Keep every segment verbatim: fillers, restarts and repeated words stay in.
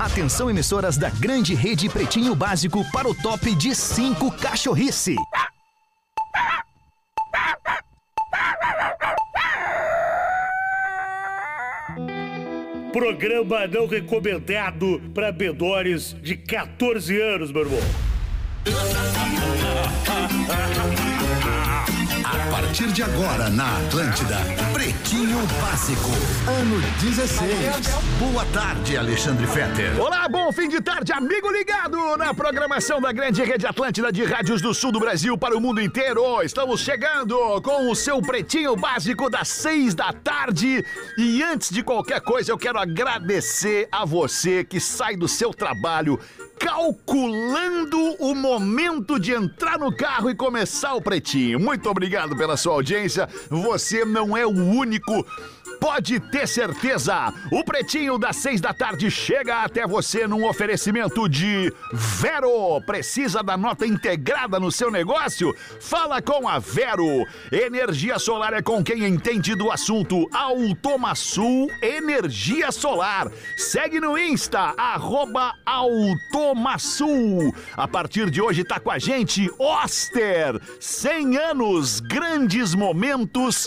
Atenção, emissoras da grande rede Pretinho Básico para o top de cinco cachorrice. Programa não recomendado para menores de catorze anos, meu irmão. A partir de agora na Atlântida, Pretinho Básico, ano dezesseis. Boa tarde, Alexandre Fetter. Olá, bom fim de tarde, amigo ligado na programação da grande rede Atlântida de rádios do sul do Brasil para o mundo inteiro. Estamos chegando com o seu Pretinho Básico das seis da tarde. E antes de qualquer coisa, eu quero agradecer a você que sai do seu trabalho calculando o momento de entrar no carro e começar o Pretinho. Muito obrigado pela sua audiência. Você não é o único. Pode ter certeza, o Pretinho das seis da tarde chega até você num oferecimento de Vero. Precisa da nota integrada no seu negócio? Fala com a Vero. Energia solar é com quem entende do assunto. Automasul Energia Solar. Segue no Insta, arroba Automasul. A partir de hoje tá com a gente Oster. cem anos, grandes momentos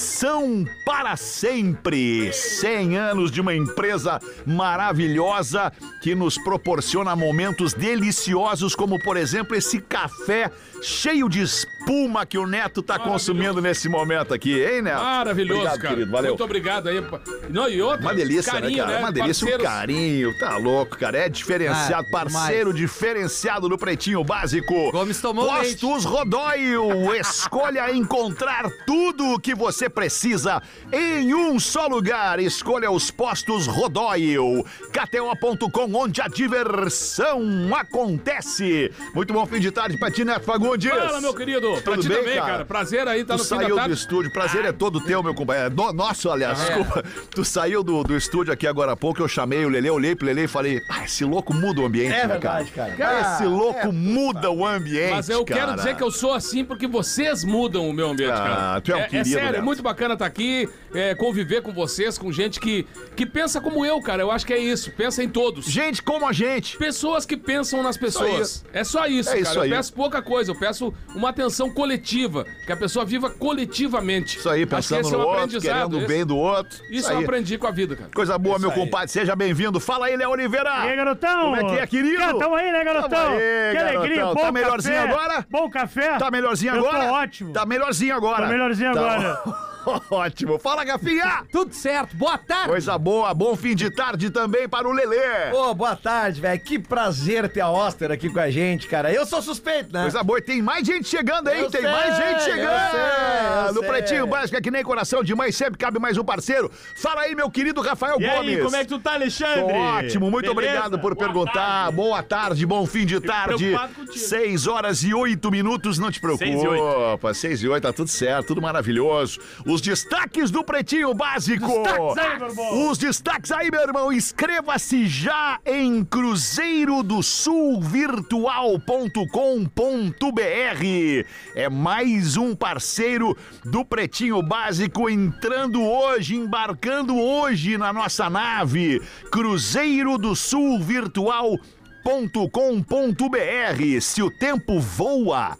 são para sempre. cem anos de uma empresa maravilhosa que nos proporciona momentos deliciosos, como por exemplo esse café cheio de espuma que o Neto tá consumindo nesse momento aqui, hein, Neto? Maravilhoso, obrigado, cara. Querido, valeu. Muito obrigado aí. Não, e outra, uma delícia, carinho, né, cara? né? Uma delícia, Parceiros. um carinho, tá louco, cara. É diferenciado, Ah, parceiro demais. diferenciado do Pretinho Básico. Gomes tomou Postos Rodóio, escolha encontrar tudo o que você precisa em um só lugar. Escolha os Postos Rodóio. K T O ponto com, onde a diversão acontece. Muito bom fim de tarde pra ti, Neto Fagundes. Fala, meu querido. Pra Tudo ti bem, também, cara? cara. Prazer aí, tá Tu no fim da saiu do tarde. estúdio, prazer é todo teu, meu companheiro. No, nosso, aliás, Ah, é. desculpa. Tu saiu do, do estúdio aqui agora há pouco, eu chamei o Lelê, olhei pro Lelê e falei, ah, esse louco muda o ambiente, É né, verdade, cara. Esse louco muda o ambiente, Mas eu cara. quero dizer que eu sou assim porque vocês mudam o meu ambiente, Ah, cara. tu é um é, querido, é sério, Neto. é muito bacana estar aqui, é, conviver com vocês, com gente que, que pensa como eu, cara. Eu acho que é isso. Pensa em todos. Gente como a gente. Pessoas que pensam nas pessoas. É só isso, É cara. isso eu aí. peço pouca coisa, eu peço uma atenção coletiva, que a pessoa viva coletivamente. Isso aí, Acho que pensando esse é no um outro, aprendizado, querendo o esse- bem do outro. Isso aí. eu aprendi com a vida, cara. Coisa boa, meu aí. compadre, seja bem-vindo. Fala aí, Léo Oliveira. E aí, garotão? Como é que é, querido? Cara, tamo aí, né, garotão? Tamo aí, que garotão. alegria, bom Tá melhorzinho café. agora? Bom café? Tá melhorzinho Eu agora? tô ótimo. Tá melhorzinho agora. Tô melhorzinho Tá agora. Ótimo. Fala, Gafinha. Tudo certo, boa tarde. Coisa boa, bom fim de tarde também para o Lelê. Ô, boa tarde, velho. Que prazer ter a Oster aqui com a gente, cara. Eu sou suspeito, né? Coisa boa, e tem mais gente chegando, hein? Eu Tem sei, mais gente eu chegando. sei, eu no sei. Pretinho Básico, é que nem coração de mãe, sempre cabe mais um parceiro. Fala aí, meu querido Rafael E Gomes. aí, como é que tu tá, Alexandre? Tô ótimo, muito Beleza? obrigado por Boa perguntar. tarde. Boa tarde, bom fim de tarde. preocupado contigo. Seis horas e oito minutos, não te preocupa. Seis e oito. Seis e oito, tá tudo certo, tudo maravilhoso. Os destaques do Pretinho Básico. Destaques aí, meu irmão. Os destaques aí, meu irmão. Inscreva-se já em cruzeiro do sul virtual ponto com ponto b r. É mais um parceiro do Pretinho Básico entrando hoje, embarcando hoje na nossa nave. cruzeiro do sul virtual ponto com ponto b r. Se o tempo voa,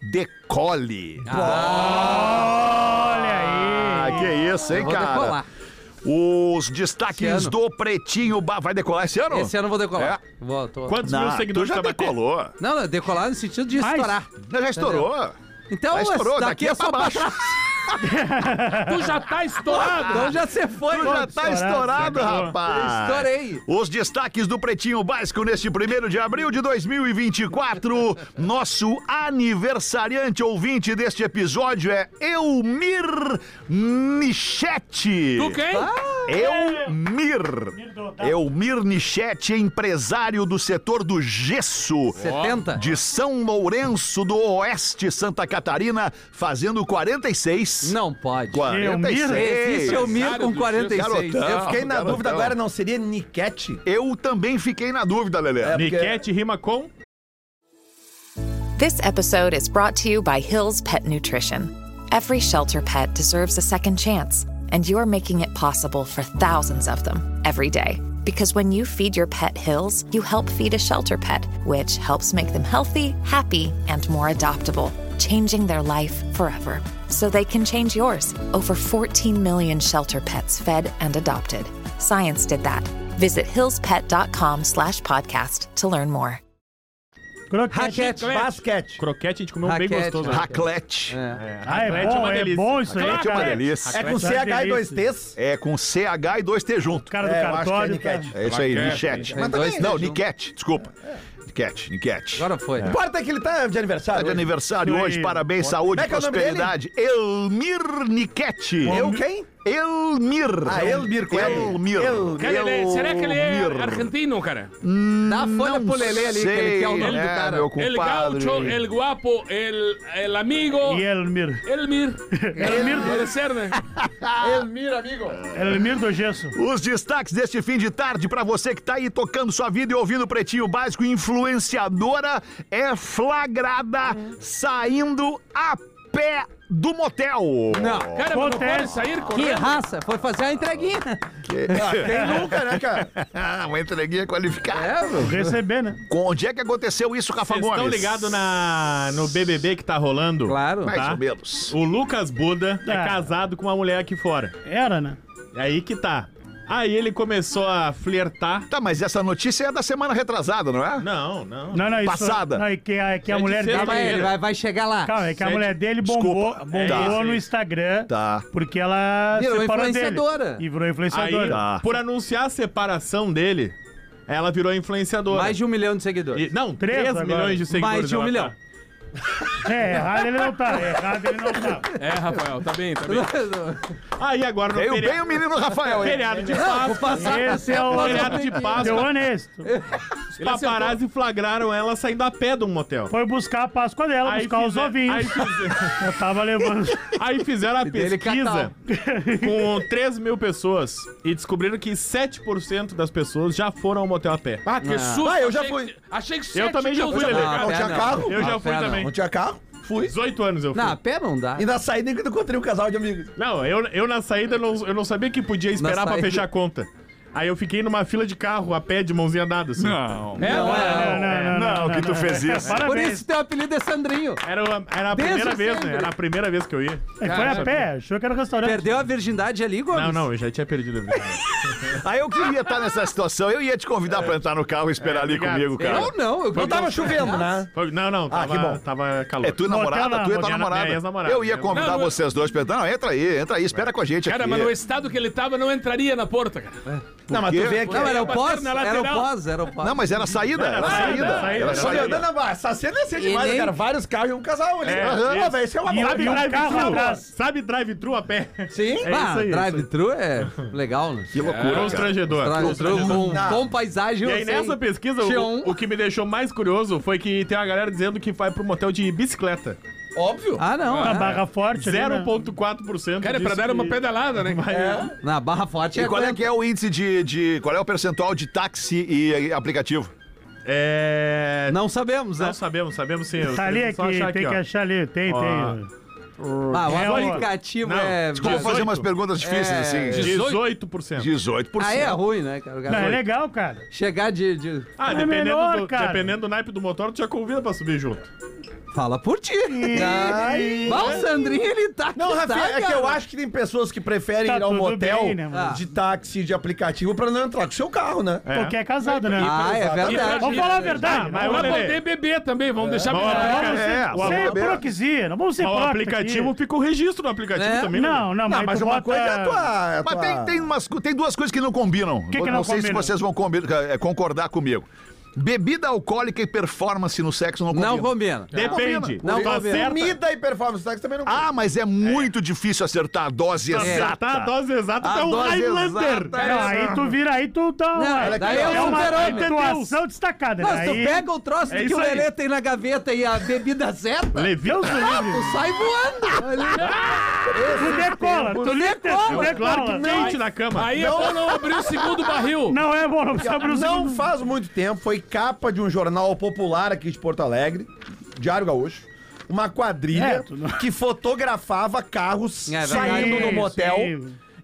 decole. Olha aí. Ah, que isso, hein, Eu vou cara? decolar. Os destaques Esse ano. do Pretinho Ba... Vai decolar esse ano? Esse ano eu vou decolar. É? Vou, tô... Quantos Não, mil tu seguidores já tu vai bater? decolou. Não, não, decolar no sentido de Mas- estourar. Não, já estourou. Então, Já estourou, daqui, daqui é é só pra pra baixo. trás. Tu já tá estourado. Então já você foi. Tu já tá estourado, estourado, já acabou. rapaz. Estourei. Os destaques do Pretinho Básico neste primeiro de abril de dois mil e vinte e quatro. Nosso aniversariante ouvinte deste episódio é Elmir Nichete. Tu quem? Elmir. Tá. Elmir Nichete, empresário do setor do gesso. setenta? De São Lourenço do Oeste, Santa Catarina, fazendo quarenta e seis. Não pode. quarenta e seis. Existe Elmir com Empresário quarenta e seis. Garotão. Eu fiquei na garotão. dúvida agora, não seria Niquete? Eu também fiquei na dúvida, Lelê. É, porque- Niquete rima com... This episode is brought to you by Hill's Pet Nutrition. Every shelter pet deserves a second chance, and you're making it possible for thousands of them every day. Because when you feed your pet Hills, you help feed a shelter pet, which helps make them healthy, happy, and more adoptable, changing their life forever. So they can change yours. Over fourteen million shelter pets fed and adopted. Science did that. Visit hillspet.com slash podcast to learn more. Raquete, basquete. Croquete a gente comeu bem Raquete, gostoso. né? Raclete. É. Ah, é Raclete bom, é uma é delícia. bom isso aí, Raclete é uma cara. delícia. É com C H e dois T's. É com C H e dois T junto. Cara do É, eu acho que é cartório. Niquete. tá? É isso aí, Raquete. Niquete. Tem dois Não, T junto. Niquete, desculpa. Niquete, Niquete. Agora foi. O importa é que ele tá de aniversário. Tá de hoje. aniversário Isso hoje, aí. parabéns, Como saúde, é que é o nome prosperidade. Elmir Niquete. Eu quem? Elmir. Ah, Elmir Coelho. Elmir. El- Cara, ele é- será que ele é Elmir. argentino, cara? Dá a folha pro Lelê ali, que ele quer o nome né, do cara. meu El compadre. gaucho, el guapo, el, el amigo. E Elmir. Elmir. Elmir pode ser, né? Elmir, amigo. Elmir do Gesso. Os destaques deste fim de tarde pra você que tá aí tocando sua vida e ouvindo o Pretinho Básico. Influenciadora é flagrada saindo a pé do motel. Não. Cara, mas não pode sair Que correndo. raça? Foi fazer uma entreguinha. Ah, quem nunca, né, cara? Uma entreguinha qualificada. É, meu. Receber, né? Onde é que aconteceu isso, Rafa Vocês Gomes? estão ligados na, no B B B que tá rolando? Claro. Mais tá? ou menos. O Lucas Buda é Ah. casado com uma mulher aqui fora. Era, né? É aí que tá. Aí ele começou a flertar. Tá, mas essa notícia é da semana retrasada, não é? Não, não. Não, não, isso... Passada. Não, é que a, que a É de mulher sexta dele... Calma aí, ele vai, vai chegar lá. Calma, é que a Sete- mulher dele bombou, Desculpa. bombou Tá. no Instagram. Tá. Porque ela Virou separou dele. influenciadora. E virou Aí, influenciadora. Tá. por anunciar a separação dele, ela virou influenciadora. Mais de um milhão de seguidores. E- não, Três três agora. milhões de seguidores. Mais de um ela milhão. tá. É, errado ele não tá. Errado ele não tá. É, Rafael, tá bem, tá bem. Aí agora no Veio feria- bem o menino Rafael, hein? feriado de Não, vou Páscoa, passar. Esse é o... feriado de Deu Páscoa, honesto. os paparazzi flagraram ela saindo a pé de um motel. Foi buscar a Páscoa dela, Aí buscar os fizer- ovinhos. Aí, fizer- Eu tava levando... aí fizeram a dele pesquisa com três mil pessoas e descobriram que sete por cento das pessoas já foram ao motel a pé. Ah, que susto. Ah, eu já achei fui. que- Achei que Eu sete também já mil fui, já Lelê. pegaram. Não tinha carro? Eu já Não, fui pé não. também. Não tinha carro? Fui. dezoito anos eu fui. Não, a pé não dá. E na saída eu encontrei um casal de amigos. Não, eu, eu na saída não, eu não sabia que podia esperar pra saída. fechar a conta. Aí eu fiquei numa fila de carro a pé de mãozinha dada, assim. Não. É, Não, não, é. Não, não, Não, que tu fez isso. Por Parabéns. isso teu apelido é Sandrinho. Era, uma- era a Desde primeira vez, sempre. né? Era a primeira vez que eu ia. É, foi a pé, achou que era restaurante. Perdeu a virgindade ali, Gomes? Não, não, eu já tinha perdido a vida. Aí eu queria estar nessa situação. Eu ia te convidar pra entrar no carro e esperar É, ali obrigado. comigo, cara. Eu não. Eu Não tava chovendo, né? Foi- Não, não, tava, que bom. tava calor. É tu Motel namorada, não, tu e tua motel não, namorada. minha ex-namorada. Eu ia convidar Não, não. vocês dois pra entrar. Não, entra aí, entra aí, espera com a gente Cara, aqui. mas no estado que ele tava, não entraria na porta, cara. Não, mas quê? tu vê aqui. Não, era o Bater pós. na Era o lateral. pós, era o pós. Não, mas era saída, era Era saída. saída, saída, Era era Só saída. andando, mas essa cena ia ser demais, nem- cara. Vários carros e um casal ali. É, Aham. isso. Pô, velho, isso é uma E, moto. e um carro Drive-thru. atrás. Sabe drive-thru a pé? Sim. É isso Ah, aí, drive-thru é legal, né? Que loucura, cara. Constrangedor. Drive-thru com Não. bom paisagem. E eu aí sei. nessa pesquisa, Tinha o, um- o que me deixou mais curioso foi que tem uma galera dizendo que vai pro motel de bicicleta. Óbvio. Ah, não. Na é. Barra Forte ali, né? zero vírgula quatro por cento. Cara, é pra dar uma pedalada, né? Na Barra Forte E qual é que é o índice de, de... Qual é o percentual de táxi e aplicativo? É... Não sabemos, né? Não sabemos, sabemos sim. Tá ali Só aqui, achar tem ó. que achar ali. Tem, Ó. tem. Ah, o É, ó. aplicativo Não, é... Desculpa fazer umas perguntas difíceis, É. assim. dezoito por cento. dezoito por cento. Aí é ruim, né, cara? O cara Não, é vai legal, cara. chegar de, de... Ah, É dependendo, melhor, do, cara. dependendo do naipe do motor, tu já convida pra subir junto. Fala por ti. Ai. Mas o Sandrinho, ele tá Não, que Rafinha, tá, é que cara. eu acho que tem pessoas que preferem Tá ir ao tudo motel bem, né, mano? de táxi, de aplicativo, pra não entrar com o seu carro, né? É. Porque é casado, né? Ah, é verdade. Vamos falar a verdade. Ah, mas Vamos o Vai Lelê, poder beber também, vamos deixar Mas o bem claro. aplica- É, vamos vamos ser beber. proquisia, não vamos ser Mas o hipócrita aplicativo aqui. fica o registro no aplicativo É. também, né? Não, não, mas, Não, mas tu uma bota... coisa é a tua... é a Mas tua- tem, tem, umas, tem duas coisas que não combinam. que não não sei combina? se vocês vão combi- eh, concordar comigo. Bebida alcoólica e performance no sexo não combinam. Não combina. Depende. Não, Tu não, acerta. Comida e performance táxi também não Ah, mas é muito difícil acertar a dose exata. Tá, a dose exata A tá um dose Highlander. exata. Não, aí tu vira, aí tu dá uma... Não, Olha daí aqui, é é um uma super-homem. atuação destacada, Não, né? se tu Aí- pega o troço É que isso o aí. Lelê tem na gaveta e a bebida certa, Levita. tu sai voando. Tu decola, tu decola, decola. Claro que mente na cama. Aí é bom não abrir o segundo barril. Não é bom, não precisa abrir o Não segundo. faz muito tempo, foi capa de um jornal popular aqui de Porto Alegre, Diário Gaúcho, uma quadrilha É, tu não- que fotografava carros É verdade. saindo do Sim, motel sim.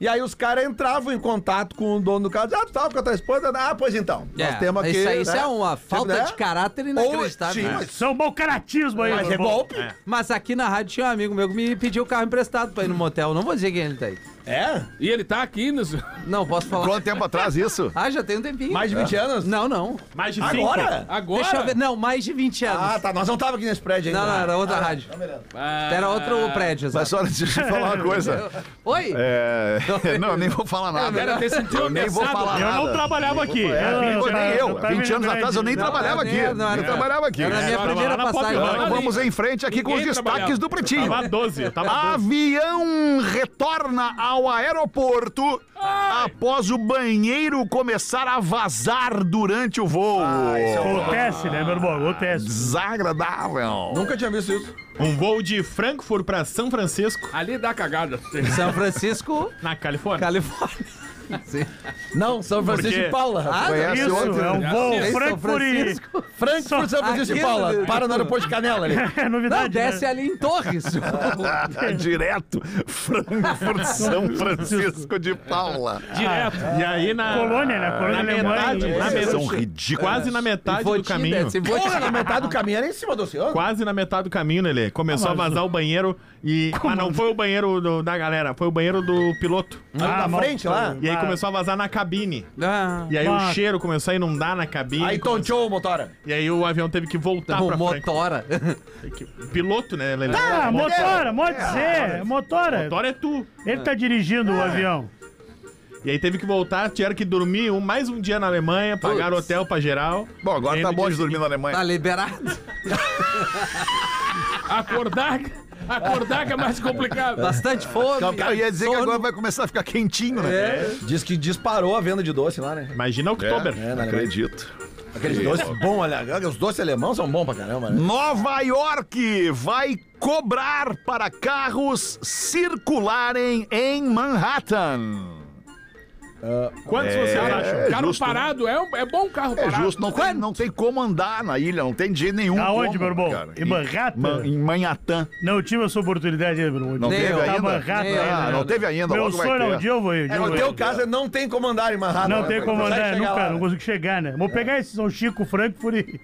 E aí os caras entravam em contato com o dono do caso. Ah, tu tava com a tua esposa? Ah, pois então. É, Nós temos aqui... isso aí, isso né? é uma falta né? de caráter Ou, inacreditável. sim, né? mas, São bom caratismo aí, mas meu é irmão. golpe. Mas aqui na rádio tinha um amigo meu que me pediu o carro emprestado pra ir no motel. Não vou dizer quem ele tá aí. É? E ele tá aqui nos... Não, posso falar. Quanto tempo atrás isso? Ah, já tem um tempinho. Mais de vinte anos? Não, não. Mais de cinco. Agora? Agora? Deixa eu ver. Não, mais de vinte anos. Ah, tá. Nós não tava aqui nesse prédio ainda. Não, não, era outra rádio. Ah, Era outro prédio, Mas exato. só deixa eu te falar uma coisa. Oi? É... Não, eu nem vou falar nada. Cara, até sentiu Eu nem vou ameaçado. falar Eu nada. não trabalhava aqui. É, nem eu, nem eu. tá vinte anos vendo atrás eu nem grande. trabalhava aqui. Não, não, Nem era- trabalhava aqui. Era a minha É, primeira tava lá na passagem. Pop Então Rock. vamos em frente aqui com os Ninguém destaques trabalhava. do Pretinho. Tava doze, eu tava doze. Avião retorna ao aeroporto após o banheiro começar a vazar durante o voo. Acontece, né, meu irmão? Acontece. Desagradável. Nunca tinha visto isso. Um voo de Frankfurt pra São Francisco, Ali dá cagada. São Francisco, na Califórnia. Califórnia. Sim. Não, São Francisco Porque- de Paula. Ah, Conhece Isso, outro? é um voo Sim, São Frankfurt e... Francisco. Frankfurt, São Francisco de Aqui, Paula. né? Para no aeroporto de Canela ali. É Não, novidade, desce né? ali em Torres. Direto. Frankfurt, São Francisco de Paula. Direto. E aí na... Colônia, né? Colônia na alemã. metade, e- na São metade, ridículos. quase na metade do Votinha, caminho. desce em Votinha. Porra, na metade do caminho era em cima do oceano. Quase na metade do caminho, Lelê. Começou a vazar o banheiro e... Mas não foi o banheiro do- da galera, foi o banheiro do piloto. Ali na mal- frente lá. E aí Ah. começou a vazar na cabine. Ah, E aí Bah. o cheiro começou a inundar na cabine. Aí tonteou o motora. E aí o avião teve que voltar o pra Frankfurt. motora. Piloto, né, Lelê? Ah, motora, pode ser. Motora. Motor é tu. Ele tá dirigindo o avião. E aí teve que voltar, tiveram que dormir um, mais um dia na Alemanha, pagaram Putz. hotel pra geral. Bom, agora E tá no bom dia de dormir na Alemanha. Tá liberado. Acordar... Acordar que é mais complicado. Bastante fome. Eu ia dizer que sono. agora vai começar a ficar quentinho, né? É. Diz que disparou a venda de doce lá, né? Imagina Oktober. É, na Alemanha. Acredito. Aqueles doces bons, olha. Os doces alemãos são bons pra caramba, né? Nova York vai cobrar para carros circularem em Manhattan. Quantos É, você acha? Carro justo, parado, é, um- é bom carro É parado. justo, não tem, não tem como andar na ilha, não tem de jeito nenhum. Aonde, como, meu irmão? cara. Em Manhattan? Ma- Em Manhattan. Não tive essa oportunidade ainda, meu irmão. Não Nem teve eu. Tá ainda? Manhattan Nem eu. ainda. Ah, não teve ainda, Meu logo vai sonho é um ter. dia eu vou. Um dia É, eu no vou. teu caso, é não tem como andar em Manhattan. Não né? tem como Consegue andar, chegar nunca, lá, não né? consigo chegar, né? Vou pegar esse São Chico, Frankfurt e...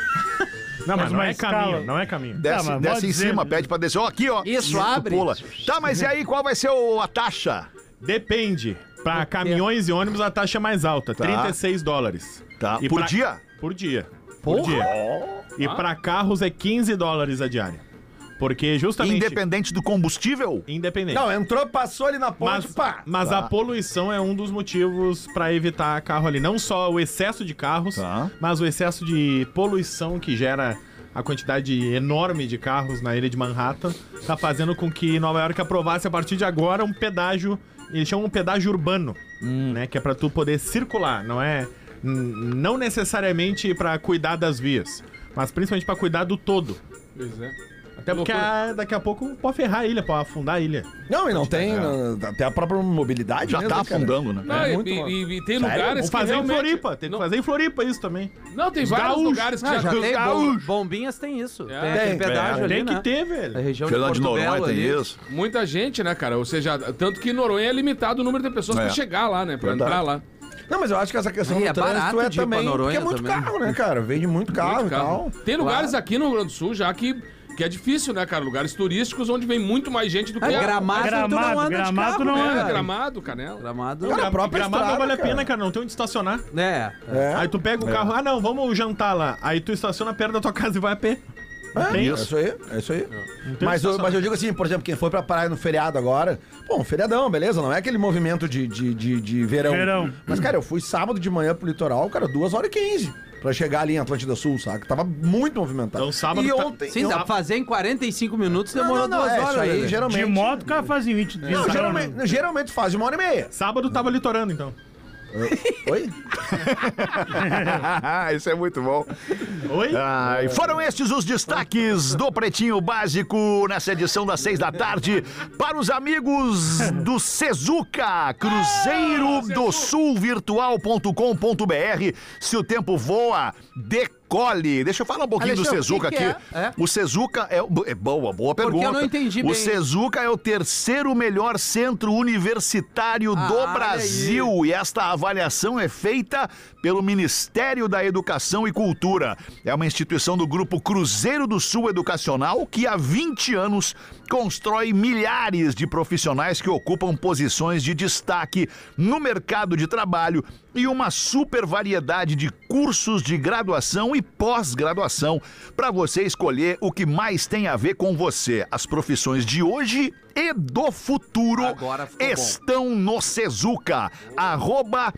Não, mas Mas não uma é escala. caminho, não é caminho. Desce, Tá, mas desce pode em dizer, cima, né? pede pra descer. Ó, aqui, ó. Isso, Tu abre. Pula. Tá, mas e aí, qual vai ser o- a taxa? Depende. Pra caminhões e ônibus a taxa é mais alta, Tá. trinta e seis dólares. Tá. E Por pra- dia? Por dia. Por dia. E pra carros é quinze dólares a diária. Porque justamente... Independente do combustível? Independente. Não, entrou, passou ali na ponte, Mas, pá. mas Tá. a poluição é um dos motivos pra evitar carro ali. Não só o excesso de carros, Tá. mas o excesso de poluição que gera a quantidade enorme de carros na ilha de Manhattan tá fazendo com que Nova York aprovasse a partir de agora um pedágio, eles chamam um pedágio urbano, né? Que é pra tu poder circular, não é n- não necessariamente pra cuidar das vias, mas principalmente pra cuidar do todo. Pois é. Até porque loucura. ah, daqui a pouco pode ferrar a ilha, pode afundar a ilha. Não, e não tem uh, até a própria mobilidade Já mesmo, tá né, cara? afundando, né? Não, É e, muito, e- mano. e- e tem Sério? lugares Vamos que fazer em realmente... Floripa, tem que não, fazer em Floripa isso também. não, tem Os vários gaúchos. lugares que Ah, já... já os tem. gaúchos. Bom, Bombinhas tem isso. É. Tem, Tem, tem pedágio É, ali, tem que né? ter, A velho. região Fernando de de Porto Noronha Belo tem ali. isso. Muita gente, né, cara? Ou seja, tanto que em Noronha é limitado o número de pessoas É. pra chegar lá, né? Pra Verdade. entrar lá. Não, mas eu acho que essa questão E do é trânsito barato é de ir pra também... Noronha Porque é muito também. carro, né, cara? Vende muito carro Muito e tal. carro. Tem lugares Claro. aqui no Rio Grande do Sul já que, que é difícil, né, cara? Lugares turísticos onde vem muito mais gente do que... Ah, a- Gramado, tu Gramado, não anda Gramado de carro, não né, anda. É, cara? Gramado, Canela. Gramado. Cara, a própria Gramado não estrada, vale a cara. pena, cara. Não tem onde estacionar. É. É. Aí tu pega o carro, ah não, vamos jantar lá. Aí tu estaciona perto da tua casa e vai a pé. É, tem é isso aí, é isso aí. tem Mas eu, estação. mas eu digo assim, por exemplo, quem foi pra praia no feriado agora, bom, feriadão, beleza? Não é aquele movimento de, de, de, de verão. Verão. Mas, cara, eu fui sábado de manhã pro litoral, cara, duas horas e quinze pra chegar ali em Atlântida Sul, saca? Tava muito movimentado. Então, sábado E tá- ontem... Sim, eu- dá pra fazer em quarenta e cinco minutos, Não, demorou não, não, duas é, horas. isso aí, né? geralmente... De moto, o cara faz em vinte dias. Não, geralmente, geralmente faz de uma hora e meia. Sábado tava litorando, então. Oi? Isso é muito bom. Oi? Ah, e foram estes os destaques do Pretinho Básico nessa edição das seis da tarde. Para os amigos do Sezuca, cruzeiro do sul virtual ponto com ponto br. Se o tempo voa, dê Cole. Deixa eu falar um pouquinho Alexandre, do Sezuca que que aqui. é? É? O Sezuca é, o- é boa, boa pergunta. eu não entendi O bem. Sezuca é o terceiro melhor centro universitário Ah, do olha Brasil e esta avaliação é feita pelo Ministério da Educação e Cultura. É uma instituição do grupo Cruzeiro do Sul Educacional que há vinte anos constrói milhares de profissionais que ocupam posições de destaque no mercado de trabalho e uma super variedade de cursos de graduação e pós-graduação para você escolher o que mais tem a ver com você. As profissões de hoje e do futuro Agora ficou bom. estão no Sezuca. Arroba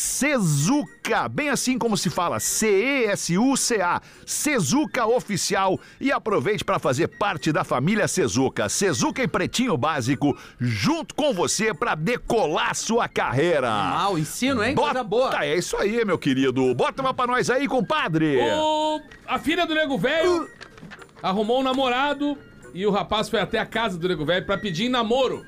Sezuca, bem assim como se fala, C E S U C A, Sezuca Oficial, e aproveite para fazer parte da família Sezuca. Sezuca e Pretinho Básico, junto com você para decolar sua carreira. Ah, o ensino, hein? Coisa Bota, boa. é isso aí, meu querido. Bota uma pra nós aí, compadre. O... A filha do Nego Velho arrumou um namorado e o rapaz foi até a casa do Nego Velho pra pedir namoro.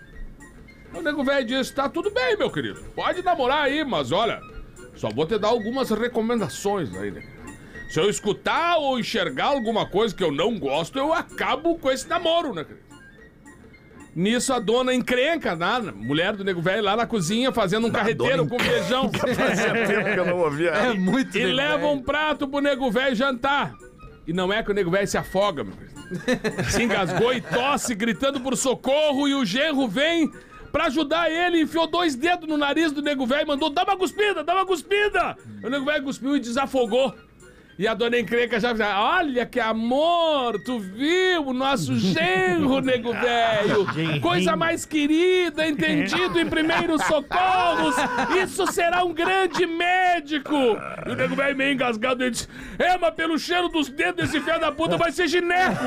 O Nego Velho disse, tá tudo bem, meu querido. Pode namorar aí, mas olha, só vou te dar algumas recomendações aí, né? Se eu escutar ou enxergar alguma coisa que eu não gosto, eu acabo com esse namoro, né, querido? Nisso a dona encrenca, né? Mulher do Nego Velho lá na cozinha fazendo um carreteiro com feijão. Fazia tempo que eu não ouvia. É muito E Nego leva Velho. um prato pro Nego Velho jantar. E não é que o Nego Velho se afoga, meu querido. Se engasgou e tosse, gritando por socorro, e o genro vem pra ajudar ele, enfiou dois dedos no nariz do Nego Velho e mandou, dá uma cuspida, dá uma cuspida. O Nego Velho cuspiu e desafogou. E a dona encrenca já, já, olha que amor, tu viu o nosso genro, Nego Velho? Coisa mais querida, entendido em primeiros socorros. Isso será um grande médico. E o Nego Velho meio engasgado, ele disse, é, mas pelo cheiro dos dedos desse filho da puta vai ser gineco.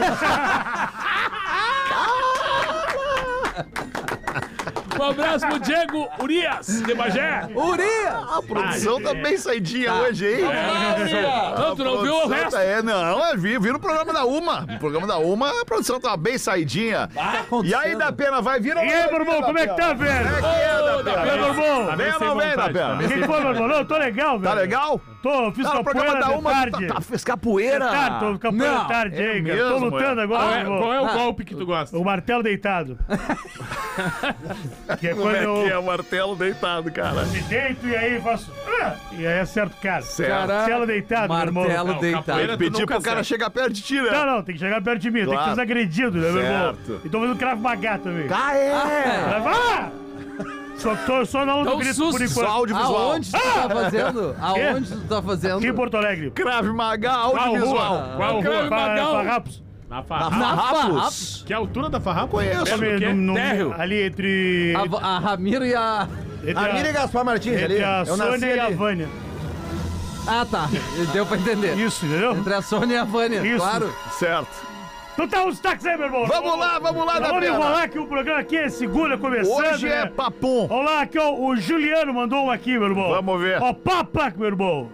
Um abraço pro Diego Urias, de Bagé. Urias! A produção tá bem saidinha hoje, hein? Não, tu não viu o produção resto? tá- É, não, eu vi, vi no programa da Uma. No programa da Uma, a produção tava bem saidinha. E aí, da Pena, vai vir ou E não aí, vai meu vir, irmão, da como é que Pena? tá, velho? Como é que é, da Ô, da Pena? Vem, meu irmão. Vem bem ou sem não vem, da vontade, tá Pena? bem O que que foi, meu irmão? Não, eu tô legal, velho. Tá legal? Tô, fiz Tá, no programa capoeira da de Uma, tu tarde. tá, tá, fez capoeira. Tarde, tô capoeira Não, de tarde é aí, cara. mesmo, Tô lutando é. agora, Qual meu é, irmão. qual é o golpe que tu gosta? O martelo deitado. Que é Como quando é que é eu o martelo deitado, cara? me deito e aí faço... Ah! E aí acerto o cara. Certo. Martelo deitado, meu irmão. Martelo Não, deitado. capoeira- Pedir nunca pro cara acerta. chegar perto de ti, né? Não, não, tem que chegar perto de mim. Tem que Claro. ser desagredido, né, meu irmão? Certo. E tô fazendo cravo magá também. Ah, é? Cravo- Ah! Só, tô, só na aula Dá do um grito susto. por Só enquanto. audiovisual. Aonde tu tá fazendo? Aonde tu tá fazendo? Aqui em Porto Alegre. Crave Maga Qual audiovisual. rua? Qual Cravo rua? Fa- Magal. Farrapos. Na Na farrapa. Farrapos? Que altura da farrapa? Conheço. Perto do quê? No- no- Térreo. ali entre... A, a Ramiro e a... Entre A Miriam Gaspar Martins ali. Entre a Eu nasci Sônia e a ali. Vânia. Ah, tá. Deu pra entender. Isso, entendeu? Entre a Sônia e a Vânia, Isso. claro. Certo. Então tá os destaques aí, meu irmão. Vamos lá, vamos lá, da Vamos Pena. enrolar que o programa aqui é segunda começando, Hoje é né? papum. Vamos lá, aqui, ó, o Juliano mandou um aqui, meu irmão. Vamos ver. Ó, Papa, meu irmão.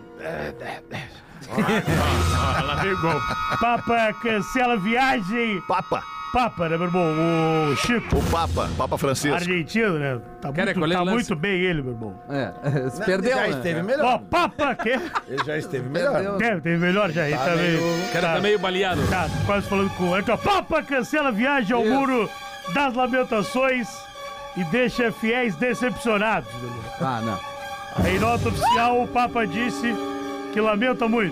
Ah, lá veio o golpe. Papa cancela viagem. Papa. Papa, né, meu irmão? O Chico, O Papa. Papa Francisco. argentino, né? Tá, Quer muito, recolher tá o lance? muito bem ele, meu irmão. É, se Não, perdeu, já né? esteve Ó, melhor. Papa, que? Ele já esteve melhor. Perdeu. Teve, teve melhor já. Ele tá, meio... O cara tá meio baleado. Tá, quase falando com... Aqui, ó, Papa cancela viagem ao Isso. Muro das Lamentações e deixa fiéis decepcionados, meu irmão. Ah, não. Em nota oficial, o Papa disse que lamenta muito.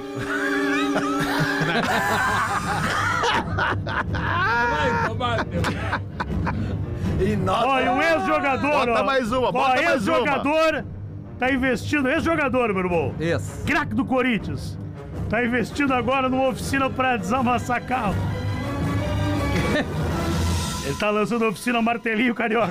Vai tomar, meu. E nota. Ó, e o ex-jogador, Bota ó. mais uma, Ó, bota mais ex-jogador tá investindo, ex-jogador, meu irmão. Isso. Craque do Corinthians. Tá investindo agora numa oficina pra desamassar carro. Ele tá lançando a oficina Martelinho Carioca.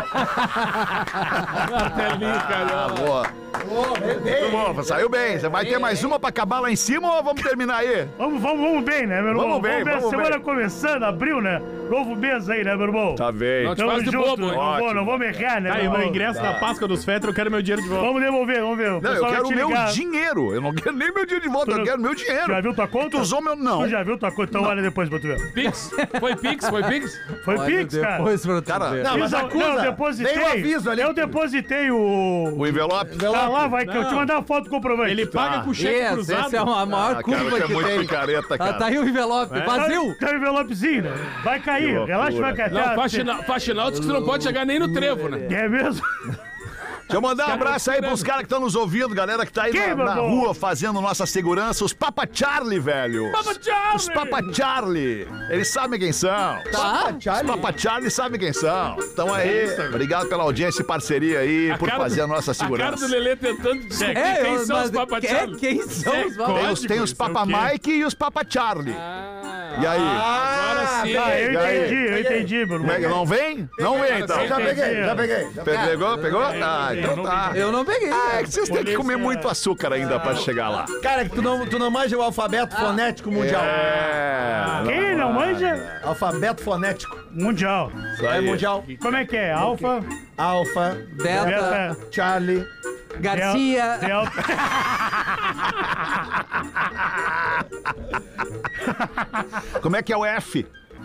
Martelinho, cara. Ah, boa. Muito bom, saiu bem. Você vai ter mais uma pra acabar lá em cima ou vamos terminar aí? Vamos, vamos, vamos bem, né, meu irmão? Vamos bem, ver a vamos semana bem. começando, abril, né? Novo mês aí, né, meu irmão? Tá bem. Não te Tamo faz de junto, bobo, hein? não vou, Ótimo. não vou me errar, né, Tá, meu e no irmão? ingresso da Páscoa dos Fetter eu quero meu dinheiro de volta. Vamos devolver, vamos ver. O Não, eu pessoal vai quero o te meu ligar. dinheiro. Eu não quero nem meu dinheiro de volta, Tu eu quero meu Já dinheiro. viu tua conta? Tu usou meu. Não. Tu já viu tua conta? Então olha depois pra tu ver. Pix? Foi Pix? Foi Pix? Foi Olha Pix, cara. depois pra tu Cara, ver. Não, mas Fiz a- acusa. Não, eu depositei. Tem um aviso ali. Eu depositei o... O envelope. Tá lá lá, vai, que eu te mandar a foto do comprovante. Ele paga com cheque Essa, cruzado. essa é a maior Ah, curva cara, que é muito tem. picareta, Ah, cara. tá aí o envelope, vazio. Tá o envelopezinho, né? Vai cair, loucura. relaxa, vai cair. Não, Até- faxina- faxinal diz que tu não pode chegar nem no trevo, né? É mesmo? Deixa eu mandar um abraço aí pros caras que estão nos ouvindo, galera que tá aí Quem, na, meu na bom? rua fazendo nossa segurança, os Papa Charlie, velho. Papa Charlie! Os Papa Charlie. Eles sabem quem são. Tá? Os Papa Charlie sabem quem são. Então aí, obrigado pela audiência e parceria aí, por cara fazer a do- nossa A cara segurança. do Lelê tentando descobrir É, quem eu- são os mas Papa é, Charlie. quem são É, os Papa Tem os, código, tem os isso é o Papa quê? Mike e os Papa Charlie. Ah, E aí? agora sim. Ah, eu E aí? entendi, eu entendi, Bruno. Como é que não vem? Não vem, então. Já peguei, já peguei. Pegou? Pegou? Ah, então tá. Eu não peguei. Ah, é que vocês têm que comer muito açúcar ainda pra chegar lá. Cara, que tu não, tu não manja o alfabeto fonético mundial. É. Quem não manja? Alfabeto fonético. Mundial. Isso É aí. mundial. Como é que é? Alfa, Alfa, Beta, beta, Charlie. Garcia. del- delta. Como é que é o F?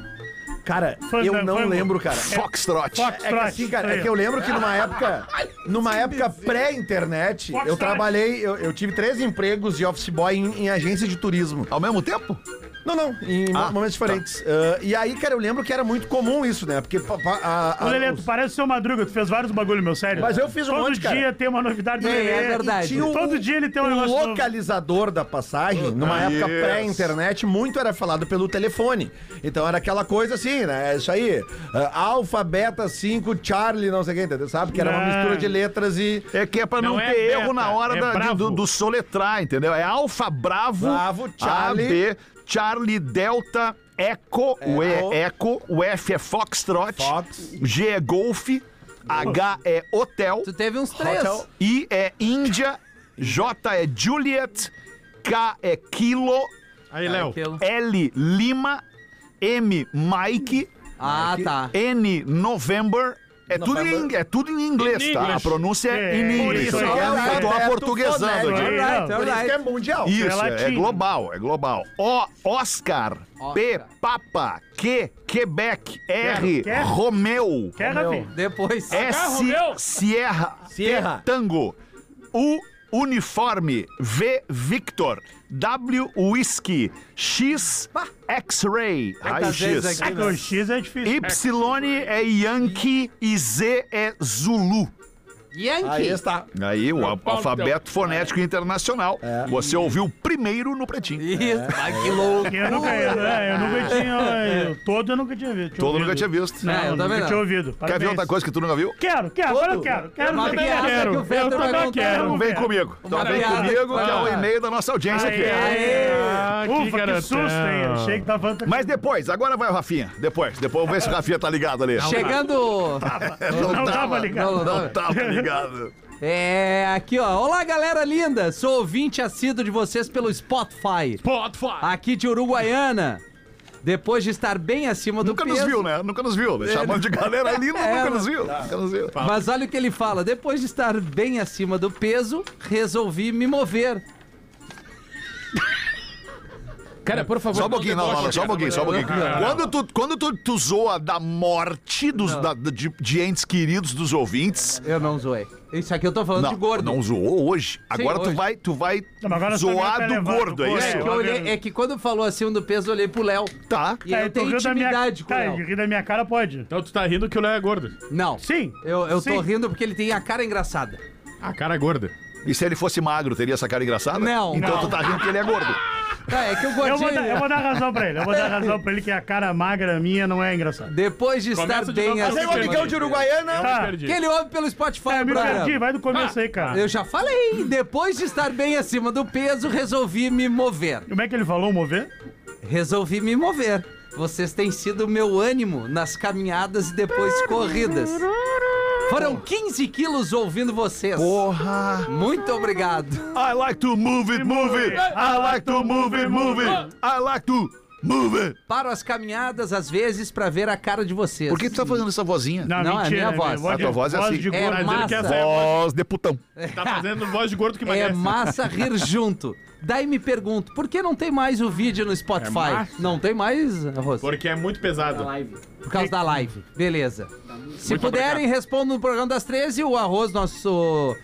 Cara, Foi- eu não foi- lembro, cara. Foxtrot. É que assim, cara, é que eu lembro que numa época, numa época pré-internet, eu trabalhei, eu, eu tive três empregos de office boy em, em agência de turismo. Ao mesmo tempo? Não, não, em Ah, momentos diferentes. Ah, e aí, cara, eu lembro que era muito comum isso, né? Porque pa- pa- a- a- Ô, Lelê, os- tu parece o seu Madruga, tu fez vários bagulho, meu, sério. Mas eu fiz um Todo monte, cara. dia tem uma novidade do É, Lelê. é verdade. Tinha o- Todo dia ele tem um o negócio novo. localizador da passagem, numa época Yes. pré-internet, muito era falado pelo telefone. Então era aquela coisa assim, né? É isso aí. ah, Alfa, Beta, cinco, Charlie, não sei o que, entendeu? Sabe? Que era uma Não. mistura de letras e. É que é pra não, Não é ter beta, erro na hora é da- de- bravo. do, do soletrar, entendeu? É Alfa, Bravo, Bravo, Charlie. A, B, Charlie, Delta, Eco, o E Eco. é Eco, o F é Foxtrot, Fox. G é Golf, H é Hotel, Tu teve uns três. Hotel. I é Índia, J é Juliet, K é Kilo, Aí, Léo. Aquilo. L, Lima, M, Mike, Ah, tá. N, November. É tudo, em, November. é tudo em inglês, In tá? A English. pronúncia é É, em por inglês. isso Eu que é tô alfabeto aportuguesando fonético. aqui. Aí, Alright, não. Por isso que é alright. mundial. Isso, É é, latim. global, é global. O, Oscar, P, Oscar. Papa, Q, Quebec, R, Quer? Romeu, Quer, Rafi? Depois. S, Romeu. Sierra, Sierra. T, Tango, U, Uniforme, V, Victor, W, Whisky, X, X-Ray, Quantas vezes raio-x, É aqui? que o X é difícil. Y é Yankee e Z é Zulu. Aí Yankee. está. Aí, o al- pau no alfabeto fonético internacional. Você ouviu primeiro no Pretinho. Isso. Ah, que louco. Eu nunca, eu, é, eu nunca tinha. Eu, todo eu nunca tinha visto. Todo ouvido. nunca tinha visto. Não, É, eu nunca também não. tinha ouvido. Quer ver Parabéns. outra coisa que tu nunca viu? Quero, quero, agora eu quero. Quero, Uma também piada quero. que o Eu Fetter vai também contar. quero. Então vem quero. comigo. Então Uma vem piada. comigo, que é o Vai. e-mail da nossa audiência aqui. Aê. Ah, Ufa, que garotão. susto, hein? Eu achei que tava... Mas depois, agora vai o Rafinha. Depois, depois vamos ver se o Rafinha tá ligado ali. Chegando. Não tava ligado. Não, não. Não tava ligado. É, aqui ó. Olá, galera linda. Sou ouvinte assíduo de vocês pelo Spotify. Spotify. Aqui de Uruguaiana. Depois de estar bem acima do Nunca peso. nos viu, né? Nunca nos viu. Chamando de galera ali, É, nunca não. nos viu. Nunca nos viu. Mas olha o que ele fala. Depois de estar bem acima do peso, resolvi me mover. Cara, por favor. Só um pouquinho, não, não, não, só um pouquinho, só um pouquinho. Quando tu, quando tu, tu zoa da morte dos, da- de, de entes queridos dos ouvintes, Eu não zoei. Isso aqui eu tô falando não, de gordo. não zoou hoje. Agora tu hoje. vai, tu vai Não, mas agora zoar também tá do levando gordo, é o isso? É que, eu Tá olhei- vendo? é que quando falou acima do peso, eu olhei pro Léo. Tá. E Tá, eu eu tô tenho rindo da minha... intimidade com o Tá, Léo. rir da minha cara pode. Então tu tá rindo que o Léo é gordo. Não. Sim. Eu, eu tô Sim. rindo porque ele tem a cara engraçada. A cara gorda. E se ele fosse magro, teria essa cara engraçada? Não. Então Não. tu tá rindo que ele é gordo. Tá, é que o Eu vou, gordinho... dar, eu vou dar razão pra ele. Eu vou dar razão pra ele que a cara magra minha não é engraçada. Depois de estar Começa de bem novo. Mas aí o acima... amigão de Uruguaiana. Tá. Perdi. Que ele ouve pelo Spotify, É, o me programa. perdi, vai do começo aí, cara. Eu já falei. Depois de estar bem acima do peso, resolvi me mover. Como é que ele falou, mover? Resolvi me mover. Vocês têm sido meu ânimo nas caminhadas e depois corridas. Foram quinze quilos ouvindo vocês. Porra! Muito obrigado. I like to move it, move it. I like to move it, move it. I like to move it. Paro as caminhadas às vezes pra ver a cara de vocês. Por que tu tá fazendo essa vozinha? Não, Não, é mentira. minha voz. A tua voz é assim. de É gordo. massa. que essa é a voz, Voz de putão. tá fazendo voz de gordo que É emagrece. massa rir junto. Daí me pergunto, por que não tem mais o vídeo no Spotify? não tem mais, Arroz? Porque é muito pesado. Por causa da live. Beleza. Se puderem, respondam no programa das treze. O Arroz, nosso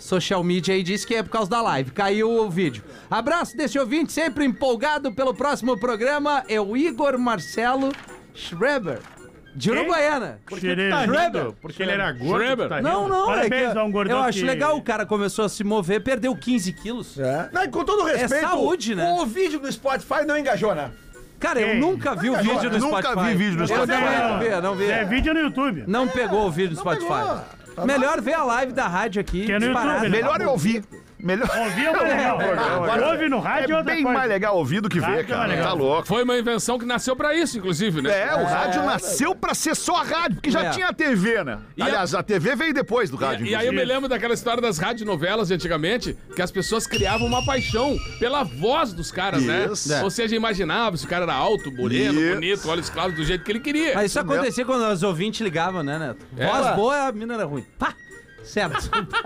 social media aí disse que é por causa da live. Caiu o vídeo. Abraço desse ouvinte, sempre empolgado pelo próximo programa, é o Igor Marcelo Schreber, de Uruguaiana. Por que tu tá rindo? Porque ele era gordo, tu tá rindo? Não, não, é que Parabéns a um gordão eu acho que- legal, o cara começou a se mover, perdeu quinze quilos. É. Não, e com todo respeito, saúde, né? o vídeo do Spotify não engajou, né? Cara, eu Quem? nunca vi o Nunca vídeo do nunca Spotify. vi vídeo do Eu Spotify. não vi, não vi. É vídeo no YouTube. Não pegou o vídeo do Spotify. Melhor ver a live da rádio aqui. Que é no disparado. YouTube, né? Melhor é ouvir. Melhor... Ouvir é mais legal. Ouve no rádio é É outra bem coisa. mais legal ouvir do que ver, Rádio é cara. mais legal. Tá louco. Foi uma invenção que nasceu pra isso, inclusive, né? É, o rádio nasceu pra ser só rádio, porque já É. tinha a T V, né? E a- Aliás, a T V veio depois do rádio. E aí eu inclusive. me lembro daquela história das radionovelas de antigamente, que as pessoas criavam uma paixão pela voz dos caras, Isso. né? É. Ou seja, imaginava se o cara era alto, moreno, Isso. bonito, olhos claros, do jeito que ele queria. Mas isso acontecia quando os ouvintes ligavam, né, Neto? É. Voz boa, a mina era ruim. Pá! Certo.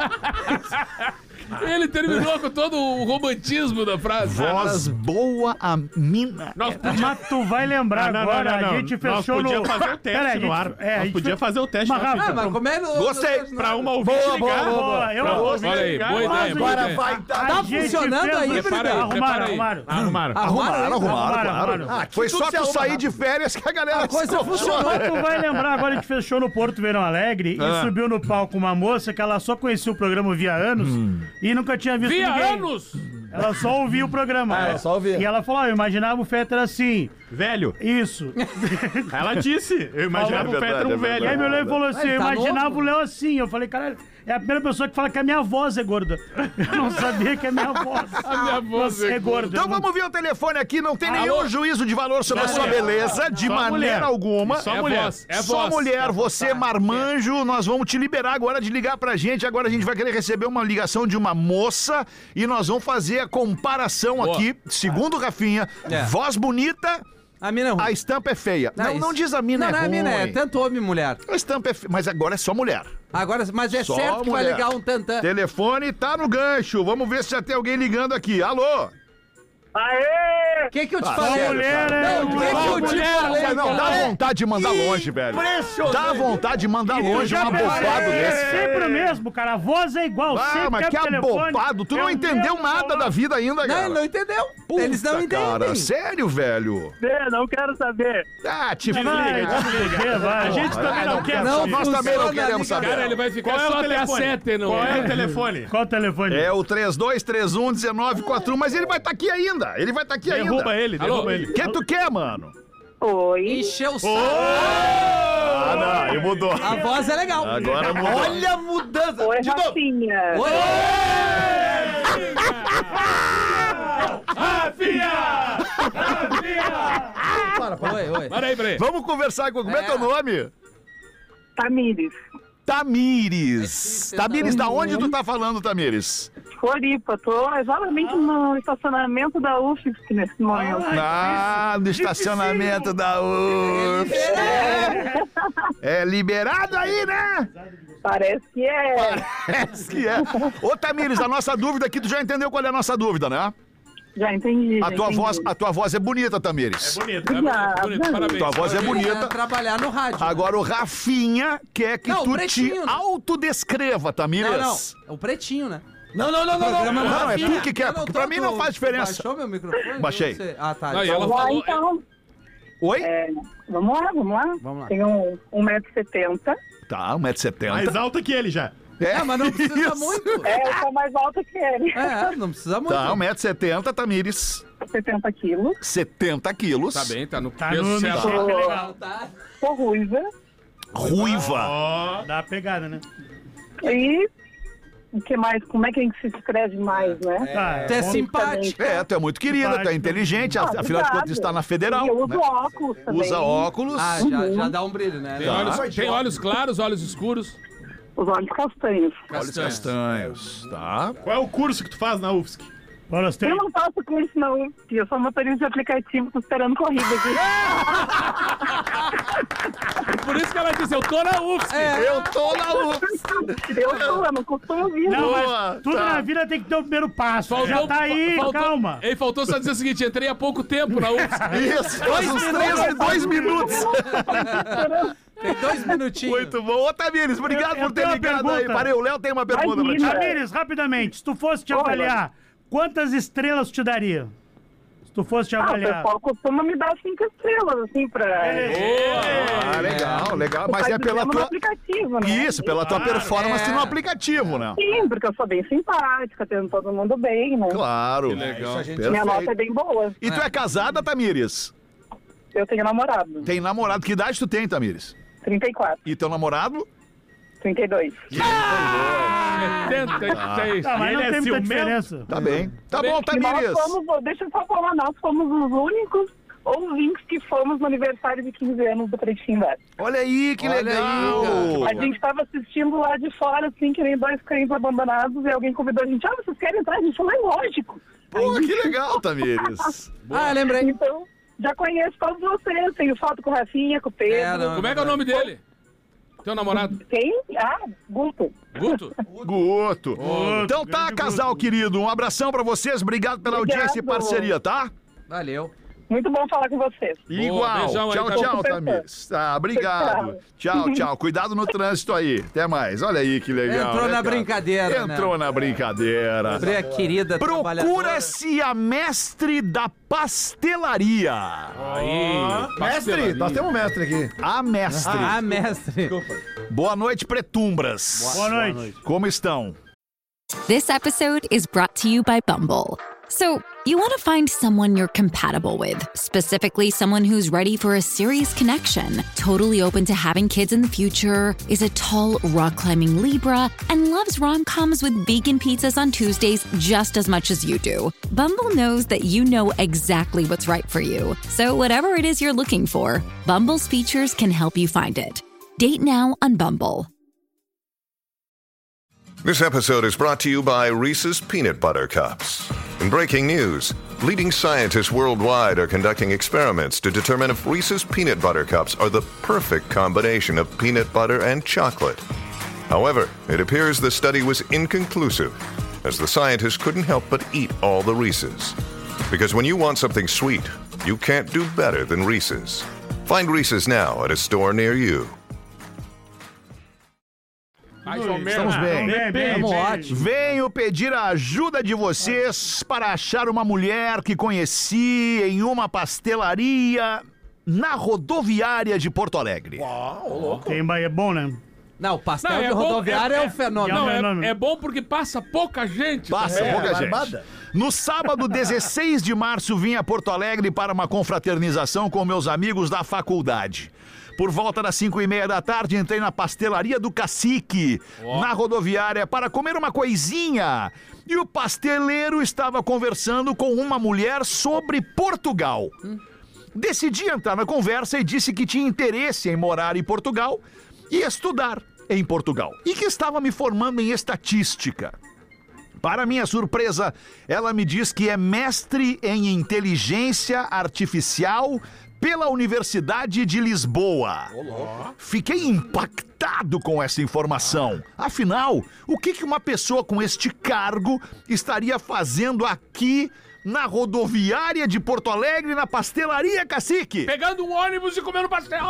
Ele terminou com todo o romantismo da frase. Voz boa a mina. Nós podíamos... Mas tu vai lembrar Ah, não, agora, não, não, a não. gente Nós fechou podia no... fazer o teste Pera aí, no a ar. gente- é, a Nós gente podia fe- fazer o teste Mas no ar. rápido, Ah, mas como é no... Gostei. no- Pra uma ouvinte Boa, ligar. boa, boa, Boa, eu- Pra outra Olha aí, ligar. boa ideia, boa Agora ideia. vai dar. Tá A gente funcionando fez- aí, Prepara aí, Arrumaram, prepara aí. arrumaram. Arrumaram. Arrumaram, arrumaram, arrumaram. claro. Foi tudo só se tu arruma sair rápido. de férias que a galera... A coisa se funcionou. Só tu vai lembrar, agora a gente fechou no Porto Verão Alegre Ah. e subiu no palco uma moça que ela só conhecia o programa via anos e nunca tinha visto Via ninguém. anos! Ela só ouvia o programa. Ah, né? só ouvia. E ela falou, ah, eu imaginava o Fetter assim. Velho. Isso. Ela disse. Eu imaginava É o Fetter verdade, é um velho. E aí meu Léo falou assim, Ele eu tá imaginava novo. o Léo assim. Eu falei, caralho, é a primeira pessoa que fala que a minha voz é gorda. Eu não sabia que a minha voz, A minha voz é é gorda. Então vamos ver o telefone aqui, não tem nenhum Alô? juízo de valor sobre a sua beleza, de Só maneira mulher. alguma. Só É mulher. voz, é Só voz. mulher, você marmanjo, nós vamos te liberar agora de ligar pra gente. Agora a gente vai querer receber uma ligação de uma moça e nós vamos fazer a comparação Boa. aqui. Segundo o Rafinha, É. voz bonita, A mina é ruim. a estampa é feia. Não, não, isso- diz a mina não, é não ruim. a mina, é tanto homem e mulher. A estampa é feia, mas agora é só mulher. Agora, mas é Só certo que vai mulher. ligar um tantã. Telefone tá no gancho. Vamos ver se já tem alguém ligando aqui. Alô? O que que eu te Ah, falei? sério, mulher, cara. é. Não, o que que eu te falei? Mas não, dá cara? vontade de mandar longe, velho. Impressionante. Dá vontade de mandar E tu longe já um pensou, abobado é desse. sempre o mesmo, cara. A voz é igual. Ah, sempre mas que é telefone, abobado. Tu é não o entendeu mesmo nada valor. da vida ainda, Não, cara. ele não entendeu. Eles não Puta, entendem. cara, sério, velho? Não quero saber. Ah, te Vai, liga. desliga, vai. A gente também não quer Não saber. Nós também não funciona a queremos saber. Cara, ele vai ficar Qual é só o até a telefone? sete, não Qual é é? o telefone? Qual o telefone? É o três dois três um um nove quatro um, mas ele vai estar aqui ainda. Ele vai estar aqui Derruba ainda. ele, Alô? derruba ele. O que tu quer, mano? Oi. Encheu o saco. Ah, não, ele mudou. A voz é legal. Agora mudou. Olha a mudança. Oi, De novo. Rafinha. Oi. Para, para. Oi, oi. Para aí, peraí. Vamos conversar com... Como é teu nome? Tamires. Tamires. É Tamires, da onde tu tá falando, Tamires? Floripa. Tô exatamente no estacionamento da U F S C nesse momento. Ah, no estacionamento da U F S C. É liberado aí, né? Parece que é. Parece que é. Ô, Tamires, a nossa dúvida aqui, tu já entendeu qual é a nossa dúvida, né? Já entendi. A já tua entendi. voz, a tua voz é bonita, Tamires. Bonito. É bonito, bonito, parabéns. Tua voz é É bonita. trabalhar no rádio. Agora o Rafinha quer que Não, o tu te pretinho, né? autodescreva, Tamires. Não, não. É o pretinho, né? Não, não, não, não, não. Programa Não, é Rafinha. tu que quer, Eu porque tô- pra mim não tô- faz diferença. Baixou meu microfone? Baixei. Eu não sei. Ah, tá. Não, e então- ela Vamos lá, falou... então. Oi? É, vamos lá, vamos lá. Vamos lá. Tenho um, um metro e setenta. Tá, um metro e setenta. Mais alto que ele já. É, Ah, mas não precisa isso. muito. É, eu sou mais alta que ele. É, não precisa muito. Tá, um metro e setenta, Tamires. setenta quilos. setenta quilos. Tá bem, tá no Tá peso no, no certo. shape legal. Tá. Sou ruiva. Ruiva. Dá uma pegada, né? E o que mais? Como é que a gente se escreve mais, né? Tá, Tu é bom. simpático. É, tu é muito querida, tu é Simpático. inteligente, Ah, afinal de obrigado. contas está na federal. E eu uso né? óculos também. Usa óculos. Ah, já, já dá um brilho, né? Tem, olhos, tem olhos claros, olhos escuros. Os olhos castanhos. Olhos castanhos, tá? Qual é o curso que tu faz na U F S C? Ó, nós Eu temos- não faço curso, não. Eu sou motorista de aplicativo, tô esperando corrida aqui. Por isso que ela disse, eu tô na U F S C. Eu tô na U F S C. Eu tô, eu não costumo vir. Não, Boa, mas tudo tá. na vida tem que ter o primeiro passo. Já tá aí, faltou- calma. Ei, faltou só dizer o seguinte, entrei há pouco tempo na U F S C. Isso, faz uns três, dois minutos. Tem dois minutinhos. Muito bom. Ô, Tamires, obrigado Eu- eu por ter tenho uma ligado aí. pergunta. Parei, o Léo tem uma pergunta pra ti. Imagina. Tamires, rapidamente, se tu fosse te avaliar, quantas estrelas tu te daria? Se tu fosse te Ah, o avaliar. pessoal costuma me dar cinco estrelas, assim, pra... Ah, legal, legal. Mas Faz é pela no tua... aplicativo, né? Isso, pela tua performance é. no aplicativo, né? Sim, porque eu sou bem simpática, tendo todo mundo bem, né? Claro. legal. Minha nota é Perfeito. bem boa. E tu é casada, Tamires? Eu tenho namorado, Tem namorado. Que idade tu tem, Tamires? trinta e quatro, E teu namorado? trinta e dois. setenta e seis. Tá, mas Ele não é tem muita ciumento? diferença. Tá bem. Tá bem. bom, E nós Tamires. fomos, deixa eu só falar, nós fomos os únicos ouvintes que fomos no aniversário de quinze anos do Pretinho Básico. Olha aí, que Olha aí, legal. A gente tava assistindo lá de fora, assim, que nem dois cães abandonados, e alguém convidou a gente, ah, vocês querem entrar? A gente falou, é lógico. Pô, que legal, Tamires. Ah, lembrei. Então, já conheço todos vocês, tenho foto com o Rafinha, com o Pedro. É, não. Como é que é o nome dele? Teu namorado? Quem? Ah, Guto. Guto? Guto. Então tá, grande casal Guto. querido. Um abração pra vocês. Obrigado pela Obrigado. audiência e parceria, tá? Valeu. Muito bom falar com vocês. Igual. beijão aí, Tchau, tá? tchau, Tamires. Tá, obrigado. Tchau, tchau. Cuidado no trânsito aí. Até mais. Olha aí que legal. Entrou né, na cara? brincadeira, né? Entrou na brincadeira. Bre- querida trabalhadora. Procura-se a mestre da pastelaria. Aí. Mestre, nós temos um mestre aqui. A mestre. Ah, mestre. Boa noite, pretumbras. Boa noite. Como estão? This episode is brought to you by Bumble. So, you want to find someone you're compatible with, specifically someone who's ready for a serious connection, totally open to having kids in the future, is a tall, rock-climbing Libra, and loves rom-coms with vegan pizzas on Tuesdays just as much as you do. Bumble knows that you know exactly what's right for you. So, whatever it is you're looking for, Bumble's features can help you find it. Date now on Bumble. This episode is brought to you by Reese's Peanut Butter Cups. In breaking news, leading scientists worldwide are conducting experiments to determine if Reese's Peanut Butter Cups are the perfect combination of peanut butter and chocolate. However, it appears the study was inconclusive, as the scientists couldn't help but eat all the Reese's. Because when you want something sweet, you can't do better than Reese's. Find Reese's now at a store near you. Mais ou menos. Estamos bem. Bem, bem, Tamo bem. ótimo. Venho pedir a ajuda de vocês para achar uma mulher que conheci em uma pastelaria na rodoviária de Porto Alegre. Tem é bom, né? Não, o pastel Não, é de bom, rodoviária é, é- um fenômeno. Não, Fenômeno. é, é bom porque passa pouca gente. Passa É, pouca gente. barbada. No sábado, dezesseis de março, vim a Porto Alegre para uma confraternização com meus amigos da faculdade. Por volta das cinco e meia da tarde, entrei na pastelaria do Cacique, na rodoviária, para comer uma coisinha. E o pasteleiro estava conversando com uma mulher sobre Portugal. Decidi entrar na conversa e disse que tinha interesse em morar em Portugal e estudar em Portugal. E que estava me formando em estatística. Para minha surpresa, ela me diz que é mestre em inteligência artificial pela Universidade de Lisboa. Fiquei impactado com essa informação. Afinal, o que que uma pessoa com este cargo estaria fazendo aqui na rodoviária de Porto Alegre, na pastelaria Cacique? Pegando um ônibus e comendo pastel.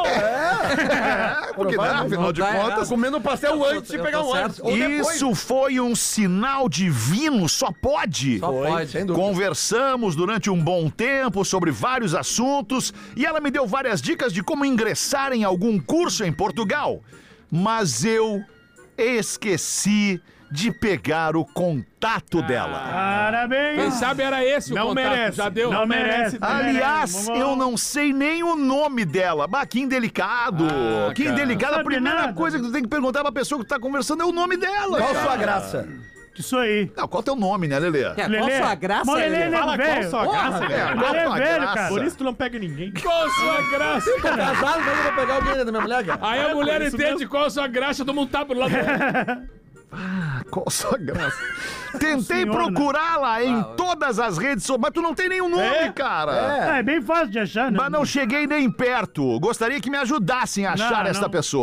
É, porque, né, afinal de Não dá contas... Comendo pastel antes de eu pegar tô um certo. ônibus. Ou depois. Isso foi um sinal divino, só pode. Só Foi, pode. sem dúvida. Conversamos durante um bom tempo sobre vários assuntos e ela me deu várias dicas de como ingressar em algum curso em Portugal. Mas eu esqueci de pegar o contato dela. Parabéns. Quem sabe era esse o Não contato. merece. Já deu. Não merece. Aliás, Vamos- eu não sei nem o nome dela. Bah, que indelicado. Ah, que cara. indelicado. A Sabe primeira nada. coisa que tu tem que perguntar pra pessoa que tá conversando é o nome dela. Qual a cara. sua graça? Isso aí. Não, qual é o teu nome, né, Lelê? É, qual Lelê. sua graça, Mas Lelê, Lelê? né, Fala qual velho? sua graça, É, velho. qual a Lelê é tua velho, graça? cara. Por isso tu não pega ninguém. Qual a sua graça? Tô casado, mas eu vou pegar alguém da minha mulher, cara. Aí a mulher entende qual a sua graça, toma um tapa do lado dela. Qual a sua graça? Tentei Senhor, procurá-la em todas as redes sociais, mas tu não tem nenhum nome, É? cara. É, é bem fácil de achar, né? Mas não cheguei nem perto. Gostaria que me ajudassem a achar Não, esta não. pessoa.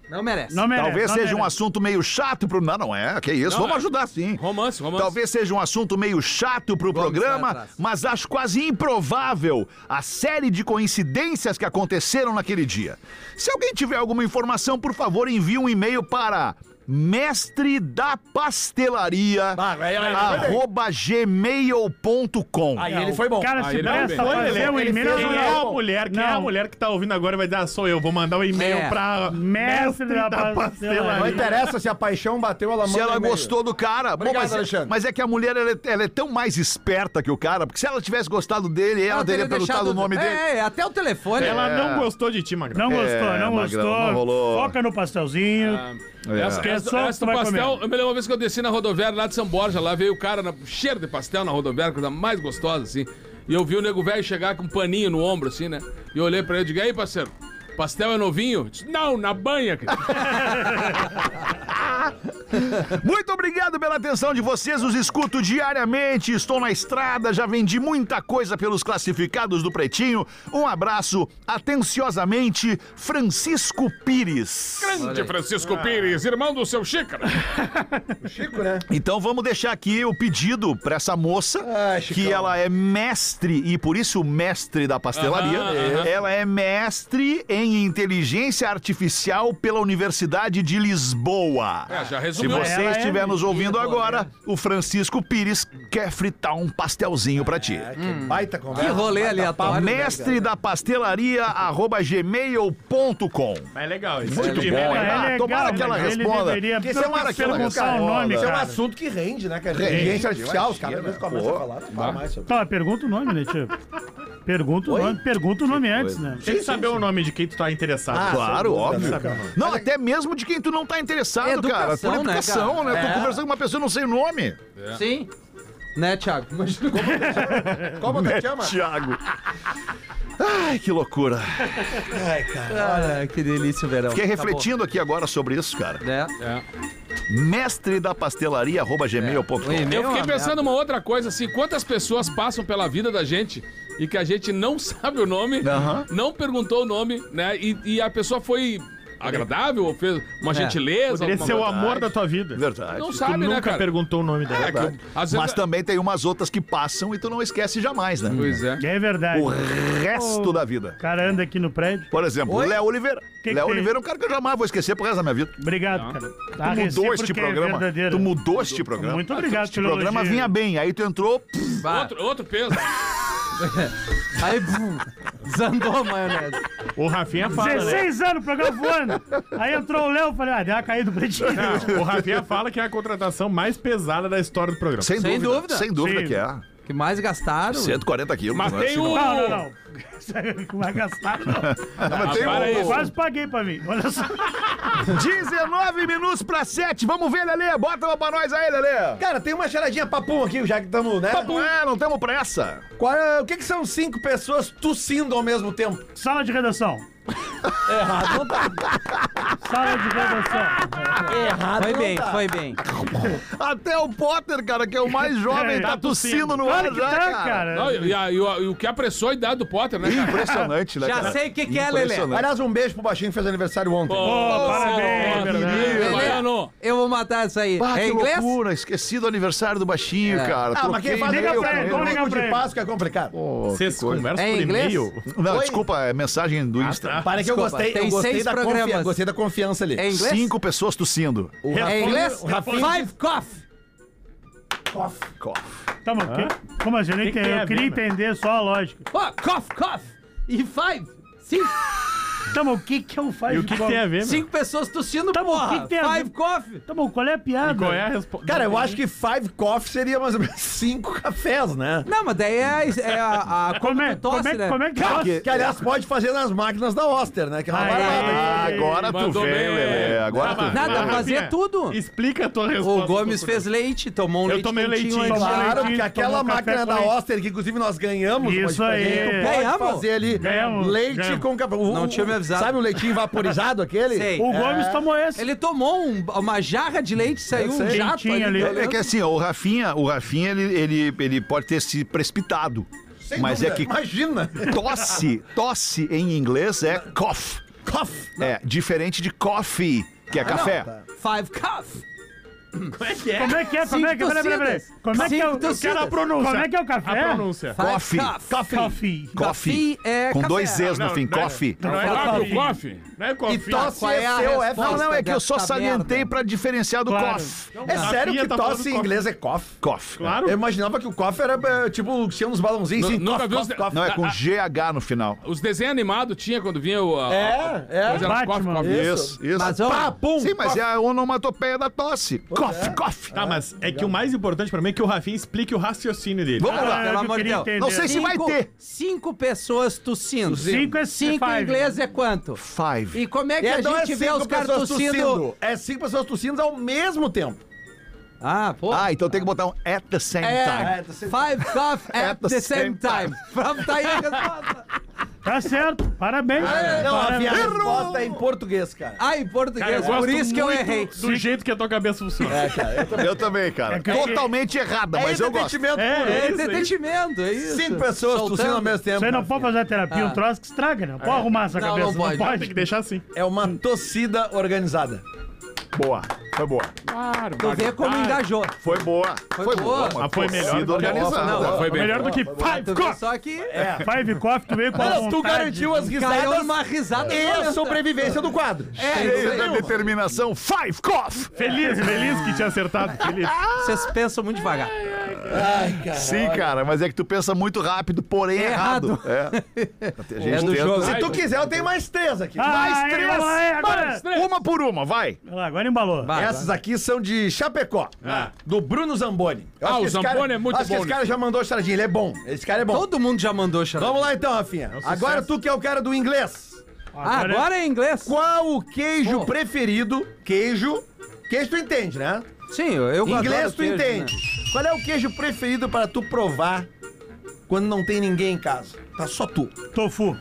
Não merece. Não merece. Talvez não seja um merece. assunto meio chato pro... Não, não é. Que isso, Não, vamos é. ajudar sim. Romance, romance. Talvez seja um assunto meio chato pro Vamos programa, atrás. mas acho quase improvável a série de coincidências que aconteceram naquele dia. Se alguém tiver alguma informação, por favor, envie um e-mail para mestre da pastelaria Ah, aí, aí, aí, arroba gmail ponto com. aí ele foi bom. Cara, Ah, se ele presta não a foi, fazer ele- o ele e-mail... fez Quem um é a não. mulher? Quem é a Não. mulher que tá ouvindo agora vai dizer, ah, sou eu. Vou mandar um e-mail É. pra Mestre da pastelaria. Não interessa se a paixão bateu, ela manda Se ela e-mail. gostou do cara. Bom, Obrigado, mas, Alexandre. mas é que a mulher ela é, ela é tão mais esperta que o cara, porque se ela tivesse gostado dele, ela, teria perguntado o nome dele. É, até o telefone. Ela É. não gostou de ti, Magrão. Não gostou, É, não Magrão, gostou. não rolou. Foca no pastelzinho. É. Essa, Que é essa, só essa tu do vai pastel, comer. eu me lembro uma vez que eu desci na rodoviária lá de São Borja, lá veio o cara, na, cheiro de pastel na rodoviária, coisa mais gostosa, assim. E eu vi o nego velho chegar com um paninho no ombro, assim, né? E eu olhei pra ele e digo, aí, parceiro, pastel é novinho? Disse, não, na banha. Muito obrigado pela atenção de vocês, os escuto diariamente, estou na estrada, já vendi muita coisa pelos classificados do Pretinho. Um abraço, atenciosamente, Francisco Pires. Grande Francisco Pires, irmão do seu Xícara. Chico, né? Então vamos deixar aqui o pedido pra essa moça, Ah, Chicão. que ela é mestre, e por isso mestre da pastelaria. Aham, aham. Ela é mestre em inteligência artificial pela Universidade de Lisboa. É, já Se resumiu. você Ela é estiver nos ouvindo bonita, agora, o Francisco Pires quer fritar um pastelzinho pra ti. É, que baita conversa. Que rolê baita aleatório. papo. Mestre da pastelaria, arroba gmail ponto com. Mas é legal isso. Muito de bom, e-mail hein? legal. Ah, legal, tomara que ela mas ele responda. deveria Porque tomara que ela perguntar o responda. nome, Isso é um cara. assunto que rende, né, cara? Inteligência artificial, os caras às vezes começam a falar, tu fala mais sobre. Tá, pergunta o nome, né, tio? Pergunta o Oi? nome, pergunta o nome antes, né? Tem que saber o nome de quem tu tá interessado. Ah, Claro, sem dúvida, óbvio. né, cara? Não, até mesmo de quem tu não tá interessado, cara. Por Educação, né, educação, cara? né? Tô É. conversando com uma pessoa, não sei o nome. Sim. Né, Thiago? Imagina Como que te chama? Tiago. Ai, que loucura. Ai, cara. Ah, que delícia o verão. Fiquei Acabou. refletindo aqui agora sobre isso, cara. Né? Mestre da pastelaria, arroba gmail ponto com. O e-mail Eu é fiquei uma pensando merda. numa outra coisa, assim, quantas pessoas passam pela vida da gente e que a gente não sabe o nome, Aham. não perguntou o nome, né? E, e a pessoa foi agradável, ou fez uma É. gentileza. Poderia alguma ser o coisa. amor da tua vida. Verdade. Não Tu sabe, nunca né, cara? perguntou o nome dela. É que eu- às vezes- Mas também tem umas outras que passam e tu não esquece jamais, né? Pois é. É verdade. O resto Ô, da vida. O cara anda aqui no prédio. Por exemplo, Léo Oliveira. Que que Léo tem? Oliveira é um cara que eu jamais vou esquecer pro resto da minha vida. Obrigado, cara. Tu A mudou este recíproca é programa. verdadeira. Tu mudou este programa. Muito obrigado Este pelo programa elogio. vinha bem. Aí tu entrou. pff, Bah. Outro, outro peso. Aí, bum, desandou a maionese. O Rafinha fala, né? dezesseis anos, o programa voando. Aí entrou o Léo, eu falei, ah, deu uma caída do pretinho. O Rafinha fala que é a contratação mais pesada da história do programa. Sem, Sem dúvida. dúvida. Sem dúvida Sim. que é. Que mais gastaram. cento e quarenta quilos. Mas não é tem assim, um- não. Não, não, não. Vai gastar, não. Não, mas tem para um- aí. Eu quase paguei pra mim. Olha só. dezenove minutos pra sete. Vamos ver, Lelê. Bota uma pra nós aí, Lelê. Cara, tem uma charadinha papum aqui, já que estamos, né? Não é, não temos pressa. Qual é- o que, que são cinco pessoas tossindo ao mesmo tempo? Sala de redação. Errado não tá. Sala de redação. Errado Foi não bem, tá. foi bem. Até o Potter, cara, que é o mais jovem, tá tossindo no ar Claro que já, tá, cara. cara. Não, e, a- e o, e o que apressou a idade do Potter, né, cara? Impressionante, né, Já cara? sei o que, que é, Lelê. Impressionante. Aliás, um beijo pro baixinho que fez aniversário ontem. Pô, parabéns, Potter, verdade. né? Baiano. Eu vou matar isso aí. Ah, é que inglês? loucura, esqueci do aniversário do baixinho, É. cara. Ah, mas quem Troquei faz Liga e-mail pra com ele, ele. vamos ligar domingo pra de ele. Páscoa é complicado. Pô, Vocês que coisa. conversam É por inglês? e-mail? Não, Oi? desculpa, é mensagem do Insta. Para que eu Desculpa, gostei, tem eu gostei seis da programas. confiança, gostei da confiança ali. É inglês? Cinco pessoas tossindo. O É É inglês? o Rafinha- Five cough. Tá, mas que- como assim? Eu, não Que que entendi. tem a Eu queria ver, entender só a lógica. Ó, cough, cough. E five. Cinco, Tá, mas o que que é o faz E o que, que tem a ver, meu? cinco pessoas tossindo, Tá bom, porra. o que que tem a ver? Five cough. Tá bom, qual é a piada? E qual é a resposta? Cara, eu acho que five coffee seria mais ou menos cinco cafés, né? Não, mas daí é, é a, a Como é, tu tosse, como é, né? como é que Cara, tosse? que, que, aliás pode fazer nas máquinas da Oster, né? Que é uma Aê. barbada. Ah, agora tu Mandou veio, bem. Lelê. Agora tu Mas- Nada, mas, fazer Rafinha, tudo. Explica a tua resposta. O Gomes fez leite, tomou um Eu leite tomei quentinho leitinho. antes. Tomou Claro, leitinho, que aquela tomou café máquina com da leite. Oster, que inclusive nós ganhamos, Isso uma aí. diferente, tu pode Ganhamos? fazer ali Ganhamos, leite ganhamos. com café. O- Não tinha me avisado. Sabe o leitinho vaporizado aquele? Sei. O Gomes tomou esse. Ele tomou um- uma jarra de leite, saiu Eu um sei. jato Quentinho ali. ali. É que assim, ó, o Rafinha, o Rafinha, ele, ele, ele pode ter se precipitado. Sem mas dúvida, é que Imagina. tosse, tosse em inglês é cough. Coffee. É, diferente de coffee, que é café. Não, tá. Five cough. Como é que é? Como é que é? Como é que é? Peraí, peraí, peraí. Como é que é o... Cinco Eu quero a pronúncia. Como é que é o café? A pronúncia. Five Coffee. cough. Coffee. Coffee. Coffee. Coffee é Com café. dois Z's no Não, fim, não é- coffee. Não é Coffee. coffee. Coffee. Não é coffee. E tosse Qual é é a C O F. resposta? Não, não, é que eu só dessa salientei merda? pra diferenciar do Claro. coffee. É sério Rafinha que tá tosse falando em coffee. inglês é coffee? Coffee. Claro. Eu imaginava que o coffee era, eh, tipo, tinha uns balãozinhos assim, Nunca coffee, viu os coffee, de- coffee. Não, é com G H no final. Os desenhos animados tinha quando vinha o... a- É, é. Coisa era Batman. coffee, coffee. Isso. Isso. Mas, ó, Pá, pum. Sim, mas é a onomatopeia da tosse. Coffee, coffee. Tá, mas é que o mais importante pra mim é que o Rafinha explique o raciocínio dele. Vamos Ah, lá. é pelo que eu amor de queria Deus. entender. Não sei se vai Cinco- ter. Cinco pessoas tossindo. Cinco é Cinco five. em inglês é quanto? Five. E como é que É, a não é gente vê cinco os caras pessoas tossindo? É cinco pessoas tossindo ao mesmo tempo. Ah, pô. Ah, então tem que botar um at the same time. É, five cough at the same time. Vamos tá aí a resposta. Tá certo. Parabéns. Não, a Parabéns. minha resposta é em português, cara. Ah, em português, Cara, eu por gosto isso que eu muito errei. Do jeito que a tua cabeça funciona. É, cara. Eu também. Eu também, cara. É que- Totalmente errada, É mas eu gosto. entretenimento É, puro. É isso aí. entretenimento, é isso. Cinco pessoas Soltando. tossindo ao mesmo tempo. Você não cara. pode fazer a terapia, um Ah. troço que estraga, né? Não pode arrumar essa Não, cabeça. não pode. Tem pode. que deixar assim. É uma tossida organizada. Boa. Foi boa. Tu vê como engajou. Foi boa. Foi boa. uma Ah, foi melhor torcida do que a organizada. Não, Foi bem. Melhor do que Tu five vê coffee. só que Five coffee, tu veio com a Mas vontade. tu garantiu as caiu risadas numa risada e a violenta. sobrevivência do quadro. É, Cheio isso da aí. determinação. Five cough. Feliz, feliz que tinha acertado. Feliz. Vocês pensam muito devagar. Ai, cara. Sim, cara, mas é que tu pensa muito rápido, porém É errado. É. A gente É do tenta- jogo. Se tu quiser, eu tenho mais três aqui. Ah, mais aí, três. vamos lá, é, agora. Mais três. Uma por uma, vai. Olha lá, agora embalou. Vai, Essas aqui são de Chapecó, do Bruno Zamboni. Eu Ah, acho que o esse Zamboni cara- é muito acho que bom, esse né? cara já mandou charadinha, ele é bom. Esse cara é bom. Todo mundo já mandou xarope. Vamos lá então, Rafinha. Agora tu que é o cara do inglês. Ah, agora é inglês? Qual o queijo Pô. preferido? Queijo. Queijo tu entende, né? Sim, eu, eu Inglês adoro tu queijo, entende. né? Qual é o queijo preferido para tu provar quando não tem ninguém em casa? Tá só tu. Tofu.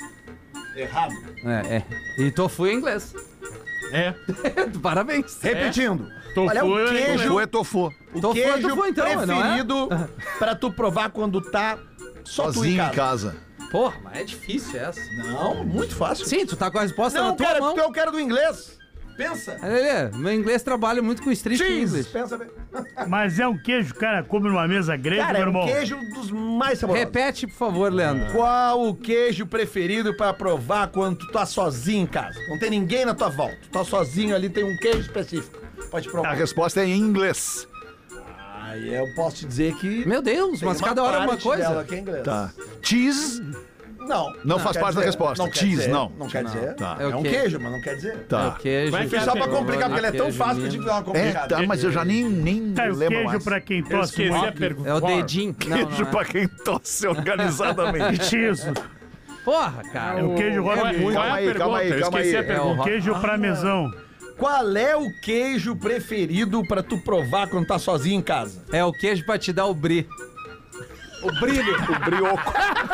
Errado. É, é. E tofu em inglês. É. Parabéns. Repetindo. Tofu Qual é o é queijo, Tofu é tofu. o Tofu é queijo tofu, então, não é? preferido para tu provar quando tá só tu em Sozinho casa? em casa. Porra, mas é difícil essa. Não, muito fácil. Sim, tu tá com a resposta Não, na tua cara, mão. tu é o cara do inglês. Pensa. Lelê, meu inglês trabalha muito com street Cheese. English. Pensa bem. Mas é um queijo, cara, come numa mesa grande, Cara, é meu um irmão. queijo dos mais saborosos. Repete, por favor, Leandro. Qual o queijo preferido pra provar quando tu tá sozinho em casa? Não tem ninguém na tua volta. Tu tá sozinho ali, tem um queijo específico. Pode A provar. resposta é em inglês. Aí eu posso te dizer que. Meu Deus, tem mas cada hora é uma parte dela coisa. que é inglês. Tá. Cheese. Não. Não faz quer parte da dizer. resposta. Não quer Cheese, dizer. não. Não quer dizer. Tá. É, É o um quê? queijo, mas não quer dizer. É Tá. o queijo. Vai que Só pra complicar, porque ele é tão Queijo fácil que eu tive que dar uma É, complicada. tá, mas eu já nem, nem Tá, o lembro queijo mais. pra quem Eu tosse esqueci a muito. pergunta. É o dedinho. Não, Queijo não pra é. quem tosse organizadamente. Isso. Porra, cara. É o queijo Qual roda é, muito. qual é a Calma aí, pergunta? calma aí, Eu calma esqueci aí. a pergunta. É o- Queijo parmesão. Qual é o queijo preferido pra tu provar quando tá sozinho em casa? É o queijo pra te dar o bri. O brilho. O brioco.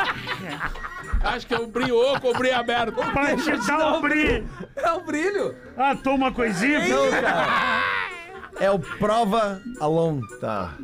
Acho que é o brioco ou o brilho aberto. Pra te dar o brilho. É o brilho. Ah, toma uma coisinha. Não, cara. É o prova alone. Tá.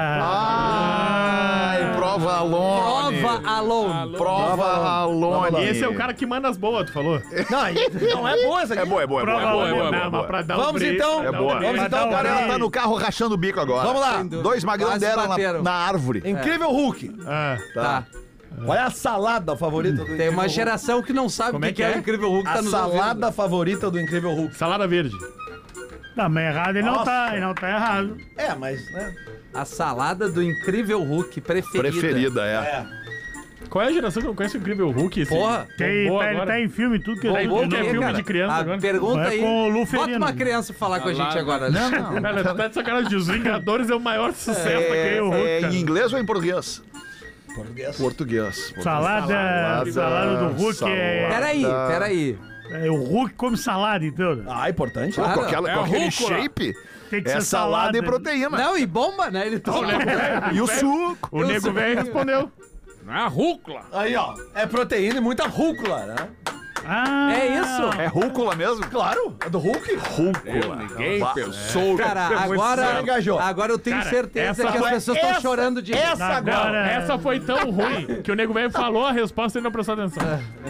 Ah. Ai, prova alone. Prova alone. Prova alone. E esse é o cara que manda as boas, tu falou. Não, e- não é boa essa aqui. É boa, é boa, é boa. Prova É boa, é alone. boa, é Não, boa, é mas boa. pra dar um Vamos brilho, então. pra É dar um boa. brilho. Vamos Vai dar então, um O cara cara. tá no carro rachando o bico agora. Vamos lá. Dois magrão Quase deram na, bateram. na árvore. Incrível Hulk. Ah, Tá. Qual é a salada favorita do Tem Incrível uma Hulk? geração que não sabe o Como que, é que que é é? o Incrível Hulk A tá nos salada ouvindo. favorita do Incrível Hulk. salada verde. Não, mas errado ele não Nossa. tá, ele não tá errado. É, mas, né? A salada do Incrível Hulk preferida. Preferida, é. É. Qual é a geração que não conhece o Incrível Hulk? Esse Porra. Tem, bombou tá, ele agora? tá em filme, tudo que Bombou tudo o de quê, novo. filme cara? de criança A agora. pergunta É aí. com o Lu Bota Ferrino. uma criança falar com a gente Salada. agora. Não, não. Cara, tu tá de sacanagem. Os Vingadores é o maior sucesso É, aqui. o Hulk, é cara. em inglês ou em português? Português. Português. Salada, salada do Hulk é, Peraí, peraí. é. O Hulk come salada, então. Ah, importante. Pô, Cara, com, aquela, é com aquele rúcula. shape, Tem que é ser salada salada. e proteína. Não, e bomba, né? Ele toma. E o suco. O nego velho respondeu. Não é a rúcula. Aí, ó. É proteína e muita rúcula, né? Ah, É isso? É rúcula mesmo? Claro. É do Hulk? Rúcula. Ninguém pensou. Cara, Você agora, engajou. agora eu tenho Cara, certeza essa que as foi- pessoas estão essa- chorando de essa Agora- agora. Essa foi tão ruim que o nego velho falou a resposta e não prestou atenção.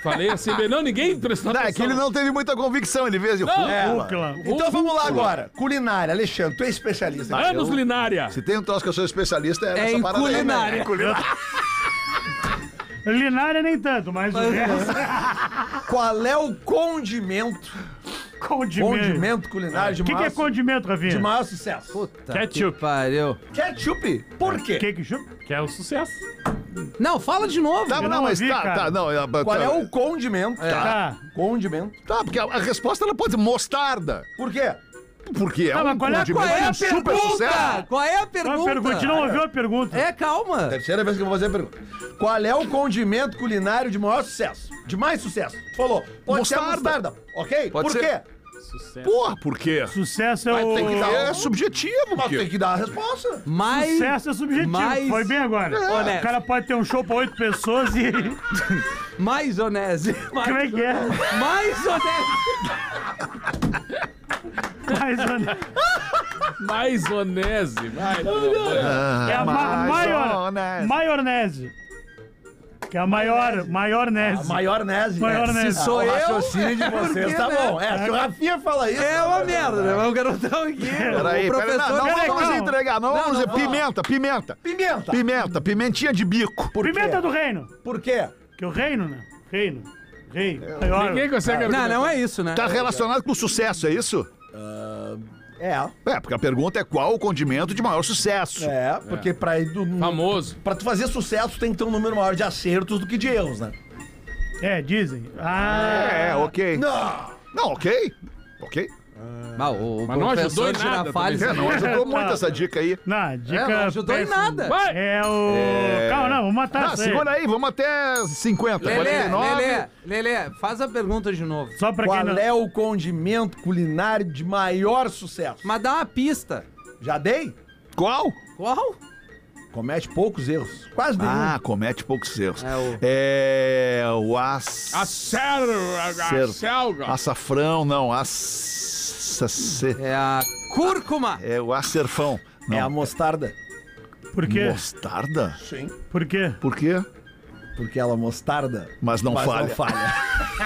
Falei assim, bem, não, ninguém prestou Não, atenção. é que ele não teve muita convicção, ele fez... Não, É. Rúcula. Então vamos lá agora. Culinária. Alexandre, tu é especialista. Anos culinária. Se tem um troço que eu sou especialista, é É nessa em parada aí, né? culinária. É culinária. Linária nem tanto, mas o resto. Qual é o condimento? Condimento. Condimento culinário de O que, que maior é condimento, Rafinha? de maior sucesso. Puta Ketchup. que pariu. Ketchup. Por quê? Ketchup? Que é o sucesso. Não, fala de novo. Tá, Eu não, não mas ouvi, tá, cara. tá, não. é, Qual tá, é o condimento? Tá. Condimento. Tá, porque a, a resposta ela pode ser mostarda. Por quê? Porque é Tá, um mas qual é a- condimento Qual é a de super pergunta? sucesso. Qual é a Uma pergunta? pergunta. A gente não ouviu a pergunta. É, calma. Terceira vez que eu vou fazer a pergunta. Qual é o condimento culinário de maior sucesso? De mais sucesso? Tu falou. Pode ser a Mostarda. mostarda. Ok? Pode Por ser. quê? Sucesso. Porra, por quê? Sucesso é Mas o... tem que dar É um- subjetivo, Mas porque... tem que dar a resposta. Mais... Sucesso é subjetivo. mais- Foi bem agora. Honesto. O cara pode ter um show pra oito pessoas e... Mais onese. Mais... Como é que é? Mais onese. Mais ou- Maisonese. Vai, É a ma maior... Maionese. Maionese. Que é a maior... Maiornese. Maionese. Maionese. Se sou o eu... raciocínio de vocês quê, tá né? bom. É, se o Rafinha fala isso... É uma merda, né? Mas o garotão aqui... Peraí, o peraí, não, não professor... vamos não. entregar, não, Não, vamos não dizer vamos. pimenta, pimenta. Pimenta. Pimenta, pimentinha de bico. Por Pimenta quê? do reino. Por quê? Que o reino, né? Reino. Rei. Maior. Ninguém consegue Não, não é isso, né? Tá relacionado com sucesso, é isso? É. É, porque a pergunta é qual o condimento de maior sucesso. É, porque pra ir do... Famoso. Pra tu fazer sucesso tem que ter um número maior de acertos do que de erros, né? É, dizem. Ah, É, ok. Não! Não, ok. Ok. Ah, o Mas não ajudou em professor nada Girafales... É, não ajudou muito essa dica aí. não, dica É, não ajudou em péssima. nada. Vai! É o... Calma, não, vamos matar Ah, isso aí. segura aí, vamos até cinquenta, Lelê, quarenta e nove. Lelê, Lelê, faz a pergunta de novo. Só pra Qual quem não... é o condimento culinário de maior sucesso? Mas dá uma pista. Já dei? Qual? Qual? Comete poucos erros. Quase nenhum. Ah, comete poucos erros. É o- É o as... A selga. A selga. Açafrão, não. As... É a cúrcuma. É o acerfão. Não. É a mostarda. Por quê? Mostarda? Sim. Por quê? Por quê? Porque ela mostarda. Mas não mas falha. não falha.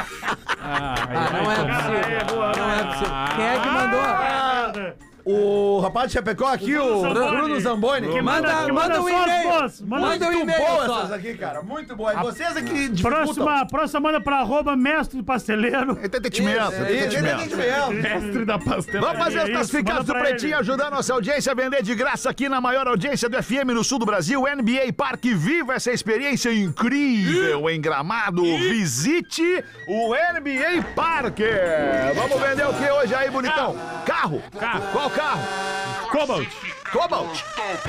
Ah, não é possível. Não é possível. Quem é que mandou? O rapaz de Chapecó aqui, o Zamboni. Bruno Zamboni. Que Manda, que manda um só as e-mail. boas. Manda Manda um Muito e-mail boas só. essas aqui, cara. Muito boas. E vocês aqui dificultam. Próxima, próxima manda pra arroba mestre do pasteleiro. Entretenimento, Isso, é, entretenimento. Entendimento. Mestre da pastelaria. Vamos fazer os Isso, classificados do manda pra Pretinho, ele. ajudar a nossa audiência a vender de graça aqui na maior audiência do F M no sul do Brasil, N B A Parque. Viva essa experiência incrível em Gramado. Visite o N B A Parque. Vamos vender o que hoje aí, bonitão? Carro. Carro. Qual carro? Cobalt. Cobalt.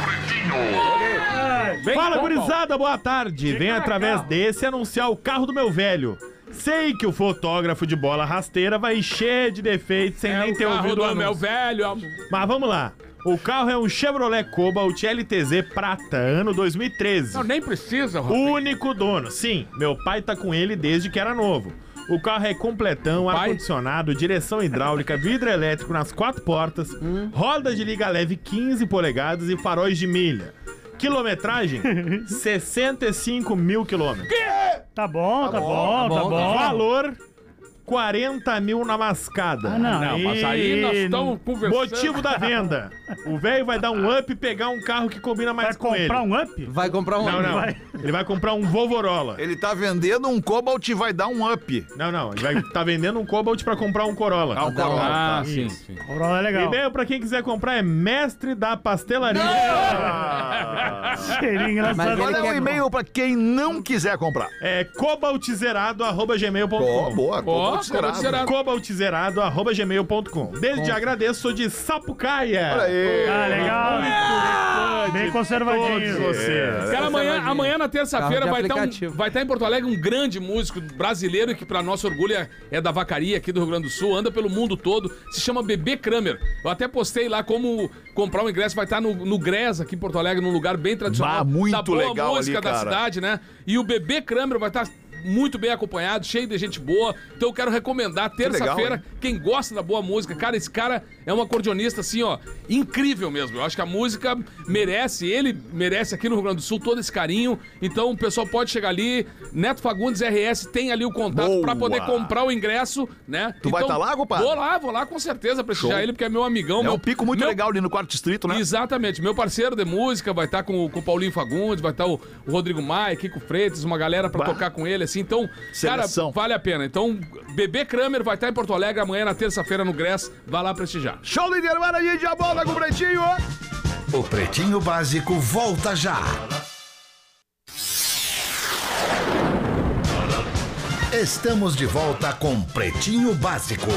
Vem, Fala, Cobalt. gurizada, boa tarde. Vem através desse anunciar o carro do meu velho. Sei que o fotógrafo de bola rasteira vai encher de defeitos sem É nem o ter carro ouvido o do meu anúncio. velho. Mas vamos lá. O carro é um Chevrolet Cobalt L T Z prata, ano dois mil e treze. Não, nem precisa, Rafinha. Único dono. Sim, meu pai tá com ele desde que era novo. O carro é completão, Pai? ar-condicionado, direção hidráulica, vidro elétrico nas quatro portas, roda de liga leve quinze polegadas e faróis de milha. Quilometragem, sessenta e cinco mil quilômetros. Tá bom, tá bom, tá bom. Valor, quarenta mil na mascada. Ah, não. Não, mas aí nós estamos conversando. Motivo da venda. O velho vai dar um up e pegar um carro que combina mais Vai com ele. comprar um up? Vai comprar um... Não, não. Vai. Ele vai comprar um Volvorola. Ele tá vendendo um Cobalt e vai dar um up. Não, não. Ele vai tá vendendo um Cobalt pra comprar um Corolla. Ah, um Tá Corolla. Ah, tá. sim, sim. Corolla é legal. E-mail pra quem quiser comprar é mestre da pastelaria. Seria engraçado. Mas ele Olha o quer- e-mail pra quem não quiser comprar. É cobaltzerado arroba gmail ponto Ó, com. boa. Ó, Cobalt zerado. Cobalt zerado. cobaltzerado arroba gmail ponto com. Desde já agradeço, sou de Sapucaia. Olha aí. Ah, legal. Bem conservadinho. Todos vocês. Cara, amanhã, amanhã na terça-feira Carro de vai estar um, aplicativo. vai tá em Porto Alegre um grande músico brasileiro que, pra nosso orgulho, é, é da vacaria aqui do Rio Grande do Sul, anda pelo mundo todo, se chama Bebê Kramer. Eu até postei lá como comprar um ingresso, vai estar no, no Gres, aqui em Porto Alegre, num lugar bem tradicional. Bah, muito da boa legal música ali, da cara. cidade, né? E o Bebê Kramer vai estar muito bem acompanhado, cheio de gente boa. Então eu quero recomendar terça-feira, legal, quem gosta da boa música. Cara, esse cara é um acordeonista, assim, ó, incrível mesmo. Eu acho que a música merece, ele merece aqui no Rio Grande do Sul todo esse carinho. Então o pessoal pode chegar ali, Neto Fagundes R S tem ali o contato Boa. pra poder comprar o ingresso, né? Tu vai Então, tá lá, compadre? Vou lá, vou lá com certeza prestigiar Show. ele, porque é meu amigão. É meu, um pico muito meu... legal ali no quarto distrito, né? Exatamente. Meu parceiro de música vai estar com, com o Paulinho Fagundes, vai estar o, o Rodrigo Maia, Kiko Freitas, uma galera pra Bah. tocar com ele, assim. Então, Seleção. cara, vale a pena. Então, Bebê Kramer vai estar em Porto Alegre amanhã, na terça-feira, no Gress. Vai lá prestigiar. Show do intervalo, a gente já volta com o Pretinho. O Pretinho Básico volta já. Estamos de volta com Pretinho Básico.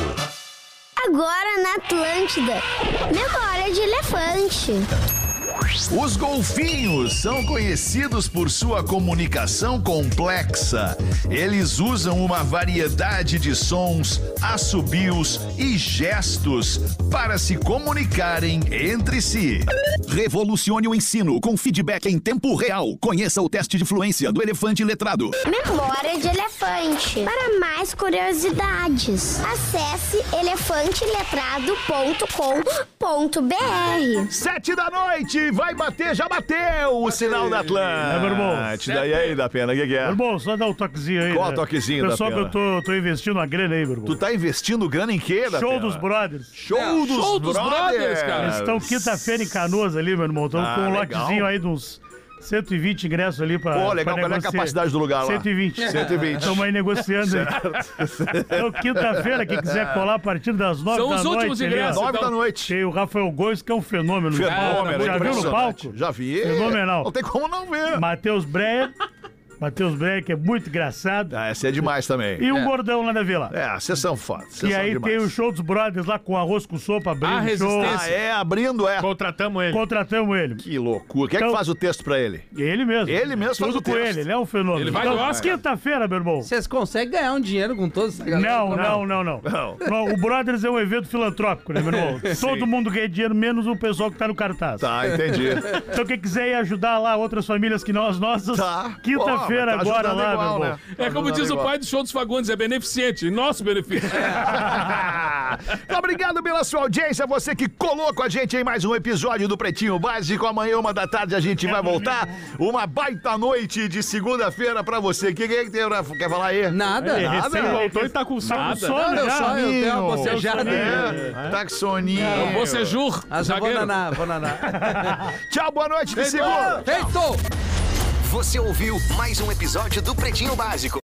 Agora na Atlântida, memória de elefante. Os golfinhos são conhecidos por sua comunicação complexa. Eles usam uma variedade de sons, assobios e gestos para se comunicarem entre si. Revolucione o ensino com feedback em tempo real. Conheça o teste de fluência do elefante letrado. Memória de elefante. Para mais curiosidades, acesse elefante letrado ponto com ponto b r. Sete da noite, vai bater, já bateu o sinal da Atlântida. É, meu irmão. E aí, da pena, o que, que é? Meu irmão, só dá um toquezinho aí. Qual né? o toquezinho, Pessoal, da que pena? eu tô, tô investindo uma grana aí, meu irmão. Tu tá investindo grana em quê, da Show pena? dos Brothers. Show, É, dos, show dos brothers, brothers, cara. Eles estão quinta-feira em Canoas ali, meu irmão. Estão Ah, com um legal. lotezinho aí de uns cento e vinte ingressos ali pra. Pô, legal, pra qual é a negociar. capacidade do lugar lá? cento e vinte. cento e vinte. Estamos aí negociando aí. Então, quinta-feira, quem quiser colar a partir das nove São da os noite. últimos ali, ó. ingressos. Nove então. da noite. Tem o Rafael Góes, que é um fenômeno. Fenômeno, Já viu no impressionante. palco? Já vi. Fenomenal. Não tem como não ver. Matheus Breyer. Matheus Breyer, que é muito engraçado. Ah, essa é demais também. E um gordão lá da Vila. É, vocês são foda. E aí tem o show dos brothers lá com arroz com sopa, abrindo Ah, o show. resistência. Ah, é, abrindo, é. Contratamos ele. Contratamos ele. Que loucura. Quem é que Então- faz o texto pra ele? Ele mesmo. Ele mesmo faz Tudo o com texto. ele, ele é um fenômeno. Ele vai então, no Oscar. quinta-feira, meu irmão. Vocês conseguem ganhar um dinheiro com todos essa galera? Não, não, não, não, Não. Não, o Brothers é um evento filantrópico, né, meu irmão? Todo mundo ganha dinheiro, menos o pessoal que tá no cartaz. Tá, entendi. Então quem quiser ir ajudar lá outras famílias que não as nossas, Tá. quinta-feira Pô, mas tá agora ajudando lá, igual, meu irmão. né? É como Ajudando diz o igual. pai do show dos Fagundes, é beneficente, em nosso benefício. Obrigado pela sua audiência, você que colou com a gente em mais um episódio do Pretinho Básico. Amanhã, uma da tarde, a gente vai voltar. Uma baita noite de segunda-feira pra você. O que, que é que tem, Rafa? Quer falar aí? Nada. Ele Nada. recém Voltou e tá com Tá com sono. sono Não, eu já. só eu tenho uma Soninho. bocejada. É, tá com soninho. Você jur, Mas eu vou zagueiro. nanar, vou nanar. Tchau, boa noite, que segura. Feito! Você ouviu mais um episódio do Pretinho Básico.